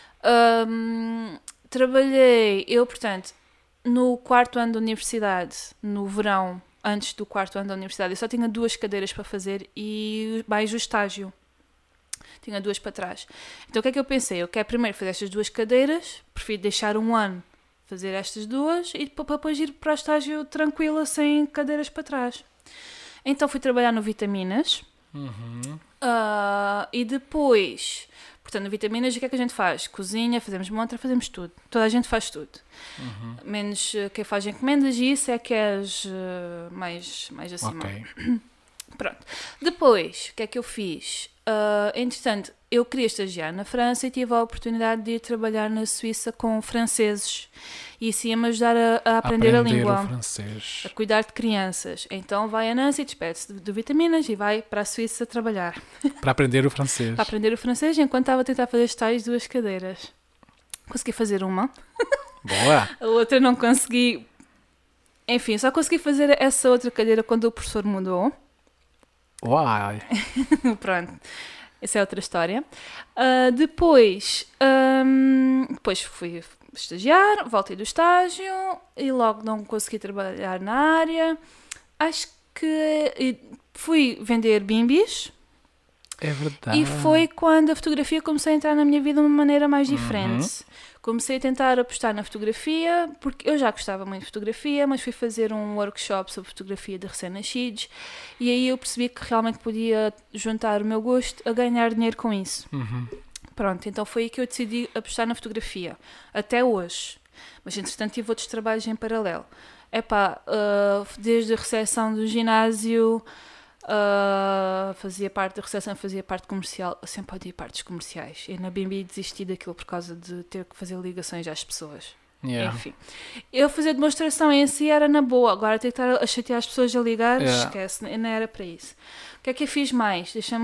Speaker 1: Ahm, trabalhei, eu, portanto, no quarto ano da universidade, no verão, antes do quarto ano da universidade, eu só tinha duas cadeiras para fazer e mais o estágio. Tinha duas para trás. Então o que é que eu pensei? Eu quero primeiro fazer estas duas cadeiras, prefiro deixar um ano fazer estas duas e para depois ir para o estágio tranquila, sem cadeiras para trás. Então fui trabalhar no Vitaminas.
Speaker 2: Uhum.
Speaker 1: Ah, e depois, portanto, no Vitaminas, o que é que a gente faz? Cozinha, fazemos montra, fazemos tudo. Toda a gente faz tudo.
Speaker 2: Uhum.
Speaker 1: Menos uh, quem faz encomendas e isso é que és uh, mais, mais acima.
Speaker 2: Ok.
Speaker 1: Pronto. Depois, o que é que eu fiz? Ah, entretanto, eu queria estagiar na França e tive a oportunidade de ir trabalhar na Suíça com franceses. E isso ia-me ajudar a, a aprender, a língua.
Speaker 2: o francês.
Speaker 1: A cuidar de crianças. Então vai a Nancy, despede-se de, de Vitaminas e vai para a Suíça trabalhar.
Speaker 2: Para aprender o francês.
Speaker 1: Para aprender o francês, enquanto estava a tentar fazer as tais duas cadeiras. Consegui fazer uma,
Speaker 2: Boa!
Speaker 1: a outra não consegui. Enfim, só consegui fazer essa outra cadeira quando o professor mudou.
Speaker 2: Uai!
Speaker 1: Pronto, essa é outra história. Ah, depois, ahm, depois fui estagiar, voltei do estágio e logo não consegui trabalhar na área. Acho que e fui vender bimbis.
Speaker 2: É verdade.
Speaker 1: E foi quando a fotografia começou a entrar na minha vida de uma maneira mais diferente. Comecei a tentar apostar na fotografia, porque eu já gostava muito de fotografia, mas fui fazer um workshop sobre fotografia de recém-nascidos e aí eu percebi que realmente podia juntar o meu gosto a ganhar dinheiro com isso.
Speaker 2: Uhum.
Speaker 1: Pronto, então foi aí que eu decidi apostar na fotografia, até hoje. Mas entretanto tive outros trabalhos em paralelo. Epá, uh, desde a recepção do ginásio... Uh, fazia parte da recepção, fazia parte comercial, eu sempre odiei partes comerciais e na B B desisti daquilo por causa de ter que fazer ligações às pessoas.
Speaker 2: Yeah.
Speaker 1: Enfim, eu fazer demonstração em si era na boa, agora ter que estar a chatear as pessoas a ligar,
Speaker 2: Yeah.
Speaker 1: esquece, não era para isso. O que é que eu fiz mais? Deixa-me...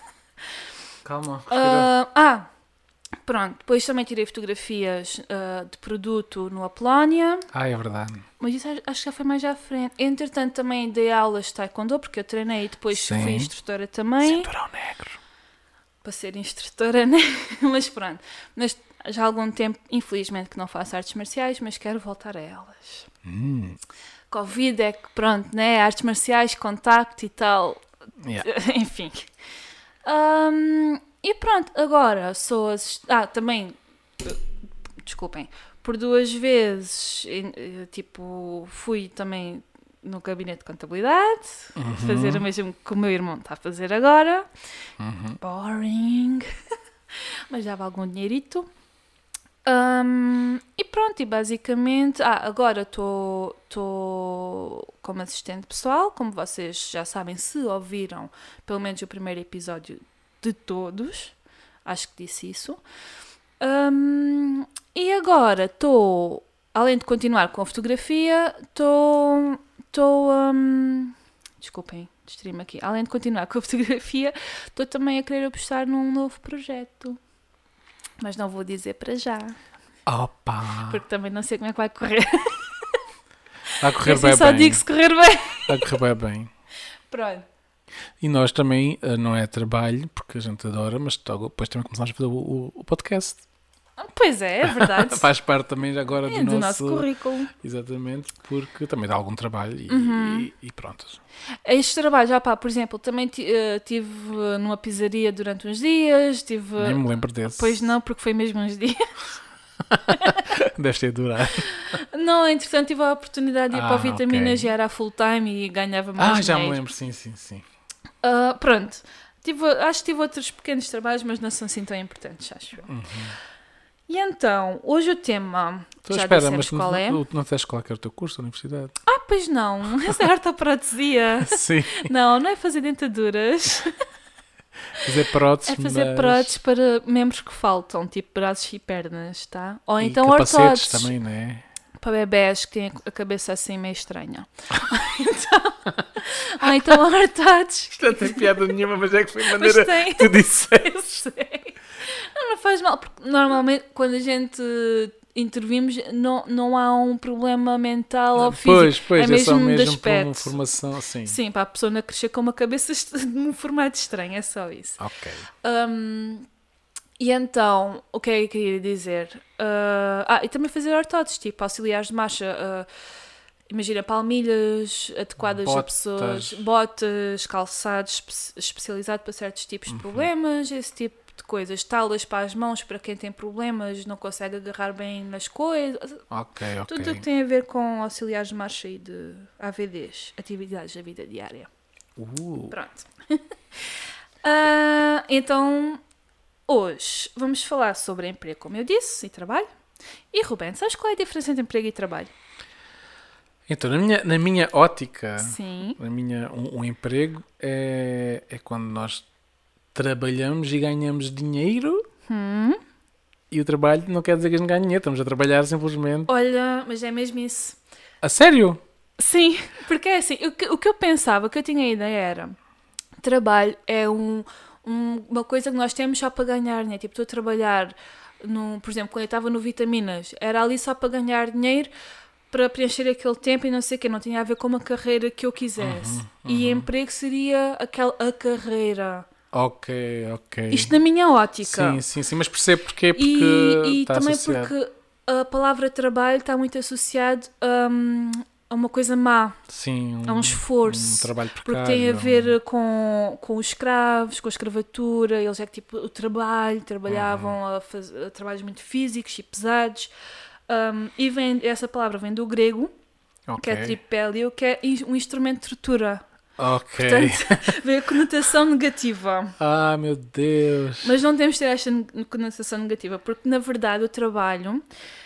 Speaker 2: Calma, respira.
Speaker 1: Uh, ah, pronto, depois também tirei fotografias uh, de produto no Apolónia.
Speaker 2: Ah, é verdade.
Speaker 1: Mas isso acho que já foi mais à frente. Entretanto, também dei aulas de taekwondo, porque eu treinei e depois
Speaker 2: Sim.
Speaker 1: fui instrutora também.
Speaker 2: Cinturão negro.
Speaker 1: Para ser instrutora, né? Mas pronto. Mas já há algum tempo, infelizmente, que não faço artes marciais, mas quero voltar a elas.
Speaker 2: Hum.
Speaker 1: Covid é que, pronto, né? Artes marciais, contacto e tal.
Speaker 2: Yeah.
Speaker 1: Enfim. Ahm, e pronto, agora sou assist... Ah, também... Desculpem. por duas vezes, e, tipo, fui também no gabinete de contabilidade,
Speaker 2: Uhum.
Speaker 1: fazer o mesmo que o meu irmão está a fazer agora.
Speaker 2: Uhum.
Speaker 1: Boring. Mas dava algum dinheirito. Um, e pronto, e basicamente... Ah, agora estou como assistente pessoal, como vocês já sabem, se ouviram pelo menos o primeiro episódio de todos. Acho que disse isso. Um, e agora estou, além de continuar com a fotografia, estou... Estou... Um, desculpem, distraí-me aqui. Além de continuar com a fotografia, estou também a querer apostar num novo projeto. Mas não vou dizer para já.
Speaker 2: Opa!
Speaker 1: Porque também não sei como é que vai correr.
Speaker 2: Vai correr
Speaker 1: assim
Speaker 2: bem
Speaker 1: só
Speaker 2: bem.
Speaker 1: digo se correr bem.
Speaker 2: Vai correr bem bem.
Speaker 1: Pronto.
Speaker 2: E nós também, eh, não é trabalho, porque a gente adora, mas depois também começamos a fazer o, o- o podcast.
Speaker 1: Pois é, é verdade.
Speaker 2: Faz parte também agora do,
Speaker 1: É do
Speaker 2: nosso...
Speaker 1: nosso currículo.
Speaker 2: Exatamente, porque também dá algum trabalho e,
Speaker 1: Uhum.
Speaker 2: e, e pronto.
Speaker 1: Este trabalho, já pá, por exemplo, também ti- eh, tive numa pizzaria durante uns dias. Tive...
Speaker 2: Nem me lembro desse.
Speaker 1: Pois não, porque foi mesmo uns dias.
Speaker 2: Deve ter durado.
Speaker 1: Não, entretanto tive a oportunidade de ir
Speaker 2: Ah,
Speaker 1: para o Vitaminas
Speaker 2: ok.
Speaker 1: e era full time e ganhava mais
Speaker 2: Ah, já me
Speaker 1: dinheiro.
Speaker 2: lembro, sim, sim, sim.
Speaker 1: Ah, pronto. Tive, acho que tive outros pequenos trabalhos, mas não são assim tão importantes, acho eu.
Speaker 2: Uhum.
Speaker 1: E então, hoje o tema,
Speaker 2: Então,
Speaker 1: já
Speaker 2: espera,
Speaker 1: dissemos
Speaker 2: mas
Speaker 1: qual
Speaker 2: não,
Speaker 1: é.
Speaker 2: não, não disseste qual é que era o teu curso da universidade?
Speaker 1: Ah, pois não, essa é ortoprotesia.
Speaker 2: Sim.
Speaker 1: Não, não é fazer dentaduras,
Speaker 2: Fazer próteses,
Speaker 1: é fazer
Speaker 2: mas...
Speaker 1: próteses para membros que faltam, tipo braços e pernas, tá? Ou
Speaker 2: E
Speaker 1: então
Speaker 2: capacetes
Speaker 1: ortóteses
Speaker 2: também, não é?
Speaker 1: para bebés que têm a cabeça assim meio estranha. então, ou então ortóteses.
Speaker 2: Isto não tem piada nenhuma, mas é que foi a
Speaker 1: Mas
Speaker 2: maneira
Speaker 1: tem.
Speaker 2: que tu disseste.
Speaker 1: Eu sei. Não, não faz mal, porque normalmente quando a gente intervimos não, não há um problema mental ou físico.
Speaker 2: Pois, pois,
Speaker 1: é
Speaker 2: é, só
Speaker 1: mesmo de
Speaker 2: mesmo por uma
Speaker 1: aspecto.
Speaker 2: formação assim.
Speaker 1: Sim, para a pessoa não crescer com uma cabeça est- de um formato estranho, é só isso.
Speaker 2: Ok.
Speaker 1: Um, e então, o que é que eu queria dizer? Uh, ah, e também fazer ortóteses, tipo auxiliares de marcha. Uh, imagina palmilhas adequadas a
Speaker 2: Botas.
Speaker 1: pessoas, botas, calçados espe- especializados para certos tipos
Speaker 2: Uhum.
Speaker 1: de problemas, esse tipo de coisas. Talas para as mãos para quem tem problemas, não consegue agarrar bem nas coisas.
Speaker 2: Ok, ok.
Speaker 1: Tudo o que tem a ver com auxiliares de marcha e de A V Ds, atividades da vida diária.
Speaker 2: Uh,
Speaker 1: Pronto. Ah, então, hoje vamos falar sobre emprego, como eu disse, e trabalho. E Rubén, sabes qual é a diferença entre emprego e trabalho?
Speaker 2: Então, na minha, na minha ótica,
Speaker 1: Sim.
Speaker 2: na minha, um, um emprego é, é quando nós trabalhamos e ganhamos dinheiro.
Speaker 1: Hum.
Speaker 2: E o trabalho não quer dizer que a gente ganhe dinheiro. Estamos a trabalhar simplesmente.
Speaker 1: Olha, mas é mesmo isso.
Speaker 2: A sério?
Speaker 1: Sim, porque é assim, o que, o que eu pensava, o que eu tinha a ideia era, trabalho é um, um- uma coisa que nós temos só para ganhar, né? Tipo, estou a trabalhar, no, por exemplo, quando eu estava no Vitaminas, era ali só para ganhar dinheiro, para preencher aquele tempo e não sei o quê, não tinha a ver com uma carreira que eu quisesse. E emprego seria aquela, a carreira.
Speaker 2: Ok, ok.
Speaker 1: Isto na minha ótica.
Speaker 2: Sim, sim, sim. Mas percebo porquê, porque
Speaker 1: E, e
Speaker 2: está
Speaker 1: também
Speaker 2: associado.
Speaker 1: porque a palavra trabalho está muito associado hum, a uma coisa má.
Speaker 2: Sim, um,
Speaker 1: É um esforço,
Speaker 2: um trabalho
Speaker 1: Porque
Speaker 2: precário.
Speaker 1: tem a
Speaker 2: um-
Speaker 1: ver com, com os escravos, com a escravatura, eles é que tipo o trabalho, trabalhavam a, faz, a trabalhos muito físicos e pesados. Um, e vem, essa palavra vem do grego, que
Speaker 2: Ok,
Speaker 1: é tripélio, que é in- um instrumento de tortura.
Speaker 2: ok.
Speaker 1: Portanto, vem a conotação negativa.
Speaker 2: Ah, meu Deus.
Speaker 1: Mas não temos de ter esta ne- conotação negativa, porque na verdade o trabalho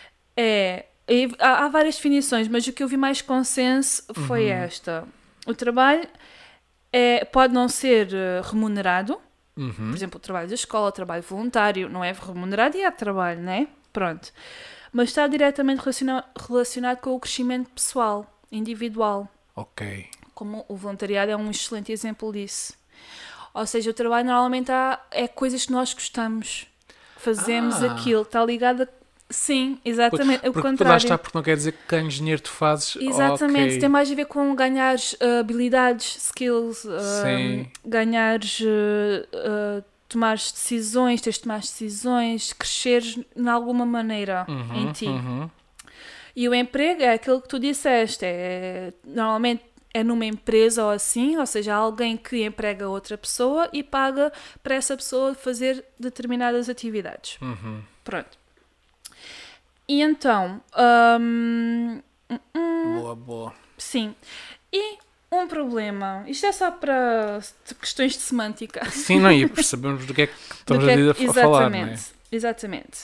Speaker 1: é. e Há, há várias definições, mas o que eu vi mais consenso foi esta. O trabalho é, pode não ser eh, remunerado,
Speaker 2: Uhum.
Speaker 1: por exemplo, o trabalho da escola, o trabalho voluntário, não é remunerado e há trabalho, não é? Pronto. Mas está diretamente relaciona- relacionado com o crescimento pessoal, individual.
Speaker 2: Ok.
Speaker 1: Como o voluntariado é um excelente exemplo disso. Ou seja, o trabalho normalmente há, é coisas que nós gostamos. Fazemos
Speaker 2: Ah.
Speaker 1: aquilo. Está ligado a... Sim, exatamente. É o
Speaker 2: Porque lá
Speaker 1: contrário.
Speaker 2: está, porque não quer dizer que ganhas dinheiro tu fazes.
Speaker 1: Exatamente.
Speaker 2: Ok.
Speaker 1: Tem mais a ver com ganhares uh, habilidades, skills, uh,
Speaker 2: Sim.
Speaker 1: ganhares, uh, uh, tomares decisões, teres de tomar decisões, cresceres de alguma maneira
Speaker 2: Uhum,
Speaker 1: em ti.
Speaker 2: uhum.
Speaker 1: E o emprego é aquilo que tu disseste, é, normalmente é numa empresa ou assim, ou seja, alguém que emprega outra pessoa e paga para essa pessoa fazer determinadas atividades.
Speaker 2: Uhum.
Speaker 1: Pronto. E então, hum, hum,
Speaker 2: Boa, boa.
Speaker 1: sim. E um problema, isto é só para questões de semântica.
Speaker 2: Sim, não, e percebemos do que é que estamos
Speaker 1: Do que é
Speaker 2: a,
Speaker 1: que-
Speaker 2: a falar, não é?
Speaker 1: exatamente, exatamente.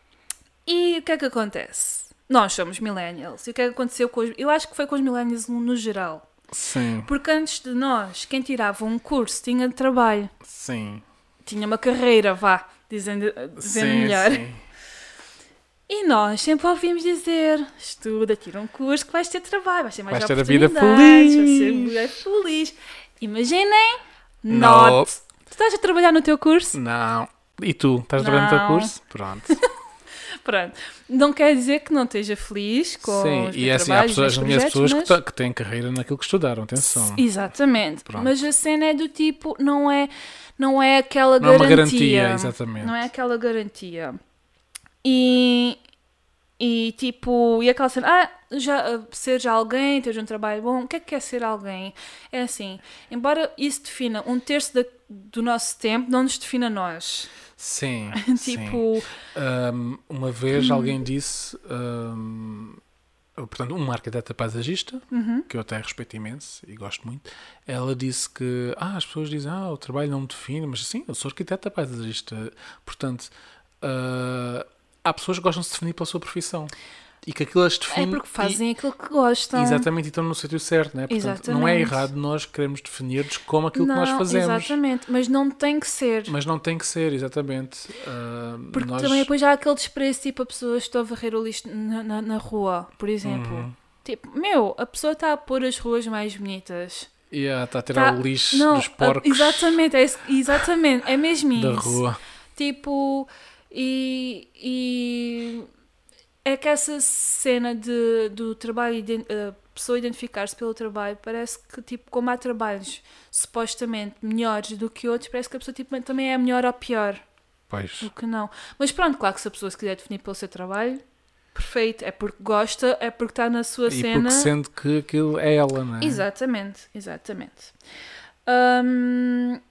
Speaker 1: E o que é que acontece? Nós somos millennials. E o que é que aconteceu com os... Eu acho que foi com os millennials no, no geral.
Speaker 2: Sim,
Speaker 1: Porque antes de nós, quem tirava um curso tinha trabalho.
Speaker 2: sim.
Speaker 1: Tinha uma carreira, vá, dizendo, dizendo
Speaker 2: sim,
Speaker 1: melhor.
Speaker 2: sim.
Speaker 1: E nós sempre ouvimos dizer, estuda, tira um curso que vais ter trabalho, vais ter mais
Speaker 2: Vais ter a vida
Speaker 1: oportunidades, vais ser
Speaker 2: feliz.
Speaker 1: mulher feliz. Imaginem,
Speaker 2: Não.
Speaker 1: not. Tu estás a trabalhar no teu curso?
Speaker 2: Não. E tu? Estás trabalhando no teu
Speaker 1: Não.
Speaker 2: curso? Pronto.
Speaker 1: Pronto. Não quer dizer que não esteja feliz com
Speaker 2: Sim,
Speaker 1: os
Speaker 2: e
Speaker 1: meus
Speaker 2: é assim, há
Speaker 1: trabalhos,
Speaker 2: pessoas,
Speaker 1: os
Speaker 2: as
Speaker 1: meus
Speaker 2: minhas pessoas
Speaker 1: projetos,
Speaker 2: que,
Speaker 1: mas-
Speaker 2: ta- que têm carreira naquilo que estudaram, atenção.
Speaker 1: Exatamente.
Speaker 2: Pronto.
Speaker 1: Mas a cena é do tipo, não é, não é aquela
Speaker 2: Não é uma
Speaker 1: garantia.
Speaker 2: garantia, exatamente.
Speaker 1: Não é aquela garantia. E, e tipo, e aquela cena, ah, já, uh, ser já alguém, ter um trabalho bom, o que é que é ser alguém? É assim, embora isso defina um terço da- do nosso tempo, não nos defina a nós.
Speaker 2: Sim, sim.
Speaker 1: Tipo,
Speaker 2: Um, uma vez alguém disse, um, portanto, uma arquiteta paisagista,
Speaker 1: uhum,
Speaker 2: que eu até respeito imenso e gosto muito, ela disse que ah, as pessoas dizem, ah, o trabalho não me define, mas sim, eu sou arquiteta paisagista. Portanto, uh, há pessoas que gostam de se definir pela sua profissão e que aquilo as
Speaker 1: é
Speaker 2: define.
Speaker 1: porque
Speaker 2: e-
Speaker 1: fazem aquilo que gostam.
Speaker 2: Exatamente, e estão no sítio certo, né? Portanto, não é
Speaker 1: Exatamente.
Speaker 2: errado nós queremos definir-nos como aquilo
Speaker 1: Não,
Speaker 2: que nós fazemos.
Speaker 1: exatamente, mas não tem que ser.
Speaker 2: Mas não tem que ser, exatamente. Uh,
Speaker 1: Porque
Speaker 2: nós...
Speaker 1: também depois já há aquele desprezo, tipo, a pessoa está a varrer o lixo na, na, na rua, por exemplo.
Speaker 2: Uhum.
Speaker 1: Tipo, meu, a pessoa está a pôr as ruas mais bonitas.
Speaker 2: Yeah, está a tirar
Speaker 1: Tá-
Speaker 2: o lixo
Speaker 1: Não,
Speaker 2: dos
Speaker 1: a-
Speaker 2: porcos
Speaker 1: exatamente, é, isso- exatamente, é mesmo isso.
Speaker 2: da rua.
Speaker 1: Tipo, e, e é que essa cena de, do trabalho, iden- a pessoa identificar-se pelo trabalho, parece que, tipo, como há trabalhos supostamente melhores do que outros, parece que a pessoa tipo, também é melhor ou pior
Speaker 2: Pois.
Speaker 1: do que não. Mas pronto, claro que se a pessoa se quiser definir pelo seu trabalho, perfeito, é porque gosta, é porque está na sua
Speaker 2: E
Speaker 1: cena.
Speaker 2: porque sente que aquilo é ela, não é?
Speaker 1: Exatamente, exatamente. Hum,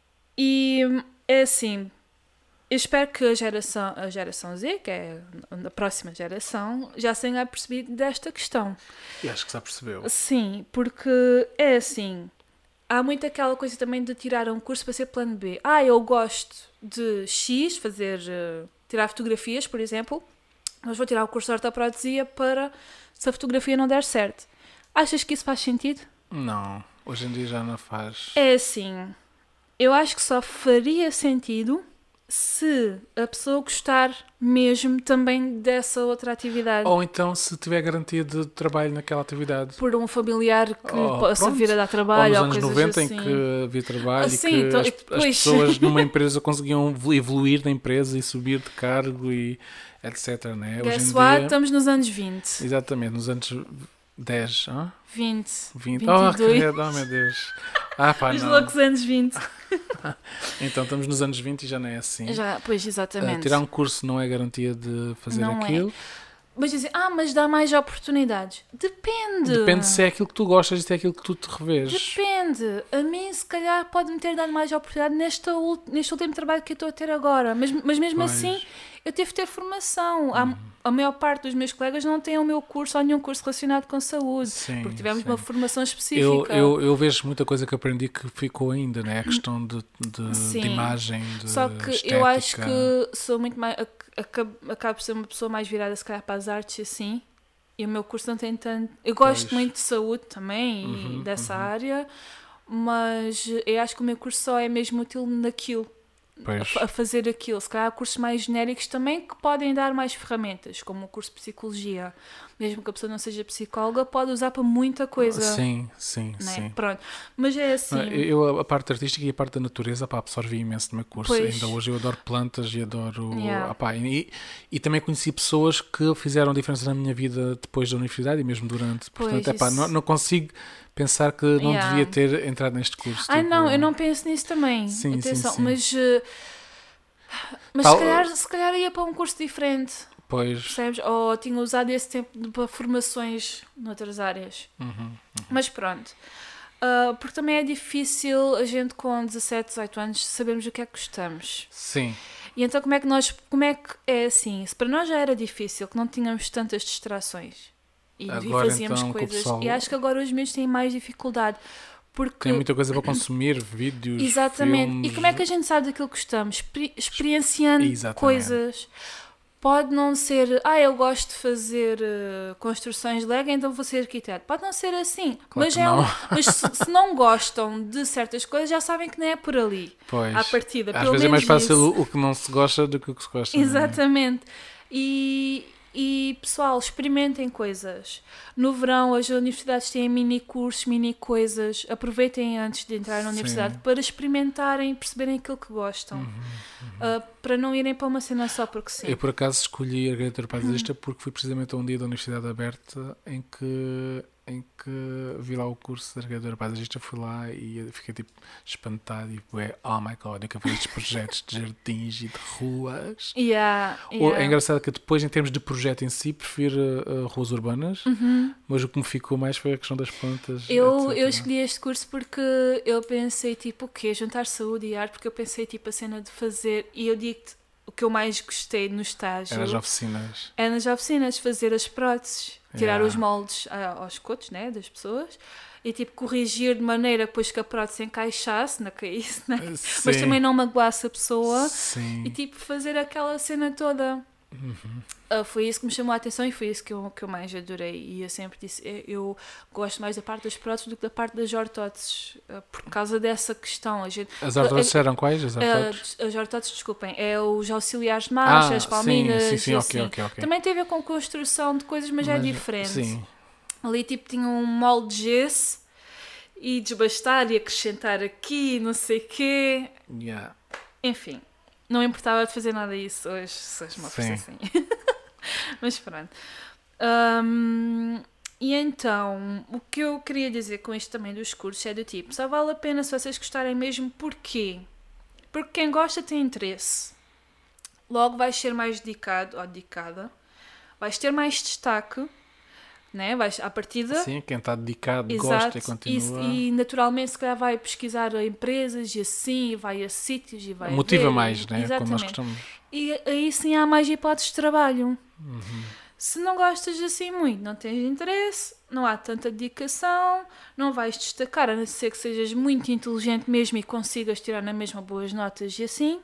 Speaker 1: e é assim, eu espero que a geração, a geração Z, que é a próxima geração, já se tenha percebido desta questão.
Speaker 2: E acho que já percebeu.
Speaker 1: Sim, porque é assim, há muito aquela coisa também de tirar um curso para ser plano B. Ah, eu gosto de X, fazer, eh, tirar fotografias, por exemplo, mas vou tirar o curso de ortoprotesia para, se a fotografia não der certo. Achas que isso faz sentido?
Speaker 2: Não, hoje em dia já não faz.
Speaker 1: É assim, eu acho que só faria sentido se a pessoa gostar mesmo também dessa outra atividade.
Speaker 2: Ou então se tiver garantia de trabalho naquela atividade.
Speaker 1: Por um familiar que
Speaker 2: Oh,
Speaker 1: possa
Speaker 2: pronto.
Speaker 1: vir a dar
Speaker 2: Ou
Speaker 1: trabalho
Speaker 2: nos
Speaker 1: ou
Speaker 2: anos
Speaker 1: coisas
Speaker 2: noventa
Speaker 1: assim.
Speaker 2: em que havia trabalho
Speaker 1: Ah,
Speaker 2: e
Speaker 1: sim,
Speaker 2: que
Speaker 1: então,
Speaker 2: as,
Speaker 1: e
Speaker 2: as
Speaker 1: depois-
Speaker 2: pessoas numa empresa conseguiam evoluir na empresa e subir de cargo e etcétera. Né? Hoje
Speaker 1: Guess
Speaker 2: em
Speaker 1: what?
Speaker 2: dia,
Speaker 1: Estamos nos anos vinte.
Speaker 2: exatamente, nos anos dez, hã?
Speaker 1: vinte.
Speaker 2: vinte.
Speaker 1: vinte e
Speaker 2: Oh,
Speaker 1: dois.
Speaker 2: credo, oh meu Deus. Ah, pá,
Speaker 1: Os
Speaker 2: não.
Speaker 1: loucos anos vinte.
Speaker 2: Então estamos nos anos vinte e já não é assim.
Speaker 1: Já, pois,
Speaker 2: Uh,
Speaker 1: exatamente.
Speaker 2: tirar um curso não é garantia de fazer
Speaker 1: Não é.
Speaker 2: aquilo.
Speaker 1: Mas dizem, ah, mas dá mais oportunidades. Depende.
Speaker 2: Depende se é aquilo que tu gostas e se é aquilo que tu te revês.
Speaker 1: Depende. A mim, se calhar, pode-me ter dado mais oportunidade neste, ul- neste último trabalho que eu estou a ter agora. Mas, mas mesmo
Speaker 2: Pois.
Speaker 1: assim, eu tive de ter formação. Há- A maior parte dos meus colegas não tem o meu curso ou nenhum curso relacionado com saúde.
Speaker 2: Sim,
Speaker 1: porque tivemos
Speaker 2: sim.
Speaker 1: uma formação
Speaker 2: Eu,
Speaker 1: específica.
Speaker 2: eu, eu vejo muita coisa que aprendi que ficou ainda, né? A questão de, de,
Speaker 1: Sim.
Speaker 2: de imagem, de
Speaker 1: Só que
Speaker 2: estética.
Speaker 1: eu acho que sou muito mais. ac- Acabo, acabo por ser uma pessoa mais virada, se calhar, para as artes e assim. E o meu curso não tem tanto. Eu gosto
Speaker 2: Pois.
Speaker 1: muito de saúde também
Speaker 2: Uhum,
Speaker 1: e dessa área, mas eu acho que o meu curso só é mesmo útil naquilo.
Speaker 2: Pois.
Speaker 1: A, fa- a fazer aquilo. Se calhar há cursos mais genéricos também que podem dar mais ferramentas, como o curso de Psicologia. Mesmo que a pessoa não seja psicóloga, pode usar para muita coisa.
Speaker 2: Sim, sim,
Speaker 1: Né?
Speaker 2: sim.
Speaker 1: Pronto. Mas é assim.
Speaker 2: Não, Eu, a parte artística e a parte da natureza, pá, absorvi imenso no meu curso.
Speaker 1: Pois.
Speaker 2: Ainda hoje eu adoro plantas e adoro.
Speaker 1: Yeah.
Speaker 2: Ah, pá, e, e também conheci pessoas que fizeram diferença na minha vida depois da universidade e mesmo durante. Portanto,
Speaker 1: Pois,
Speaker 2: é pá,
Speaker 1: isso-
Speaker 2: não, não consigo pensar que não
Speaker 1: Yeah.
Speaker 2: devia ter entrado neste curso.
Speaker 1: Ai
Speaker 2: tipo,
Speaker 1: não, eu não penso nisso também.
Speaker 2: Sim, sim,
Speaker 1: Atenção,
Speaker 2: sim.
Speaker 1: mas. eh, Mas
Speaker 2: Tal-
Speaker 1: se, calhar, se calhar ia para um curso diferente,
Speaker 2: Pois.
Speaker 1: percebes? Ou tinha usado esse tempo de- para formações noutras áreas.
Speaker 2: Uhum.
Speaker 1: Mas pronto. Ah, porque também é difícil a gente com dezassete, dezoito anos sabermos o que é que gostamos.
Speaker 2: Sim.
Speaker 1: E então como é que nós, como é que é assim, se para nós já era difícil, que não tínhamos tantas distrações e, e
Speaker 2: Agora,
Speaker 1: fazíamos
Speaker 2: então, com o
Speaker 1: coisas,
Speaker 2: pessoal-
Speaker 1: e acho que agora os meus têm mais dificuldade, porque...
Speaker 2: Tem muita coisa para consumir, vídeos,
Speaker 1: Exatamente.
Speaker 2: filmes.
Speaker 1: E como é que a gente sabe daquilo que gostamos? Experi- experienciando
Speaker 2: Exatamente.
Speaker 1: coisas. Pode não ser, ah, eu gosto de fazer uh, construções de Lego, então vou ser arquiteto. Pode não ser assim.
Speaker 2: Claro
Speaker 1: mas
Speaker 2: que
Speaker 1: é um-
Speaker 2: não.
Speaker 1: mas se, se não gostam de certas coisas, já sabem que não é por ali.
Speaker 2: Pois.
Speaker 1: À partida.
Speaker 2: Às
Speaker 1: Pelo
Speaker 2: vezes é mais
Speaker 1: menos
Speaker 2: fácil
Speaker 1: isso.
Speaker 2: o, o que não se gosta do que o que se gosta. não é?
Speaker 1: Exatamente. E, e, pessoal, experimentem coisas. No verão, as universidades têm mini cursos, mini coisas. Aproveitem antes de entrar na
Speaker 2: Sim.
Speaker 1: universidade para experimentarem e perceberem aquilo que gostam.
Speaker 2: Uhum,
Speaker 1: Uh, para não irem para uma cena só porque sim.
Speaker 2: Eu por acaso escolhi arquitetura paisagista porque foi precisamente um dia da Universidade Aberta em que, em que vi lá o curso de arquitetura paisagista, fui lá e fiquei tipo espantado e ué, oh my god, eu quero fazer estes projetos de jardins e de ruas.
Speaker 1: Yeah,
Speaker 2: Ou-
Speaker 1: yeah.
Speaker 2: É engraçado que depois, em termos de projeto em si, prefiro uh, ruas urbanas,
Speaker 1: Uhum.
Speaker 2: mas o que me ficou mais foi a questão das plantas.
Speaker 1: Eu,
Speaker 2: etcétera.
Speaker 1: eu escolhi este curso porque eu pensei, tipo, o quê? Juntar saúde e arte, porque eu pensei, tipo, a cena de fazer, e eu digo-te, o que eu mais gostei no estágio
Speaker 2: Era as oficinas.
Speaker 1: é nas oficinas, fazer as próteses, tirar
Speaker 2: Yeah.
Speaker 1: os moldes ah, aos cotos, né, das pessoas, e, tipo, corrigir de maneira depois que a prótese encaixasse, não caísse, né? Mas
Speaker 2: Sim.
Speaker 1: também não magoasse a pessoa.
Speaker 2: Sim.
Speaker 1: E tipo, fazer aquela cena toda.
Speaker 2: Uhum.
Speaker 1: Ah, foi isso que me chamou a atenção e foi isso que eu, que eu mais adorei. E eu sempre disse, eu, eu gosto mais da parte das próteses do que da parte das ortóteses. ah, por causa dessa questão. A gente,
Speaker 2: As ortóteses eram quais? As ortóteses?
Speaker 1: ah, as ortóteses, desculpem, é os auxiliares de marcha, as palminas.
Speaker 2: Sim, sim, sim,
Speaker 1: e
Speaker 2: ok,
Speaker 1: assim.
Speaker 2: ok, ok.
Speaker 1: Também tem a ver com construção de coisas, mas, é
Speaker 2: Mas,
Speaker 1: diferente.
Speaker 2: Sim.
Speaker 1: Ali tipo tinha um molde de gesso e desbastar e acrescentar aqui, não sei o quê.
Speaker 2: Yeah.
Speaker 1: Enfim, não importava de fazer nada disso hoje, se hoje me fosse
Speaker 2: Sim.
Speaker 1: assim. Mas pronto. Hum, e então, o que eu queria dizer com isto também dos cursos é do tipo, só vale a pena se vocês gostarem mesmo, porquê? Porque quem gosta tem interesse. Logo vais ser mais dedicado, ou dedicada, vais ter mais destaque, né? Vais, à partida...
Speaker 2: Sim, quem está dedicado
Speaker 1: Exato,
Speaker 2: gosta e
Speaker 1: e,
Speaker 2: continua.
Speaker 1: e naturalmente se calhar vai pesquisar empresas e assim, e vai a sítios e vai
Speaker 2: Motiva
Speaker 1: ver,
Speaker 2: mais,
Speaker 1: e-
Speaker 2: né? Como nós
Speaker 1: Exatamente.
Speaker 2: gostamos.
Speaker 1: E aí sim há mais hipóteses de trabalho.
Speaker 2: Uhum.
Speaker 1: Se não gostas assim muito, não tens interesse, não há tanta dedicação, não vais destacar, a não ser que sejas muito inteligente mesmo e consigas tirar na mesma boas notas e assim.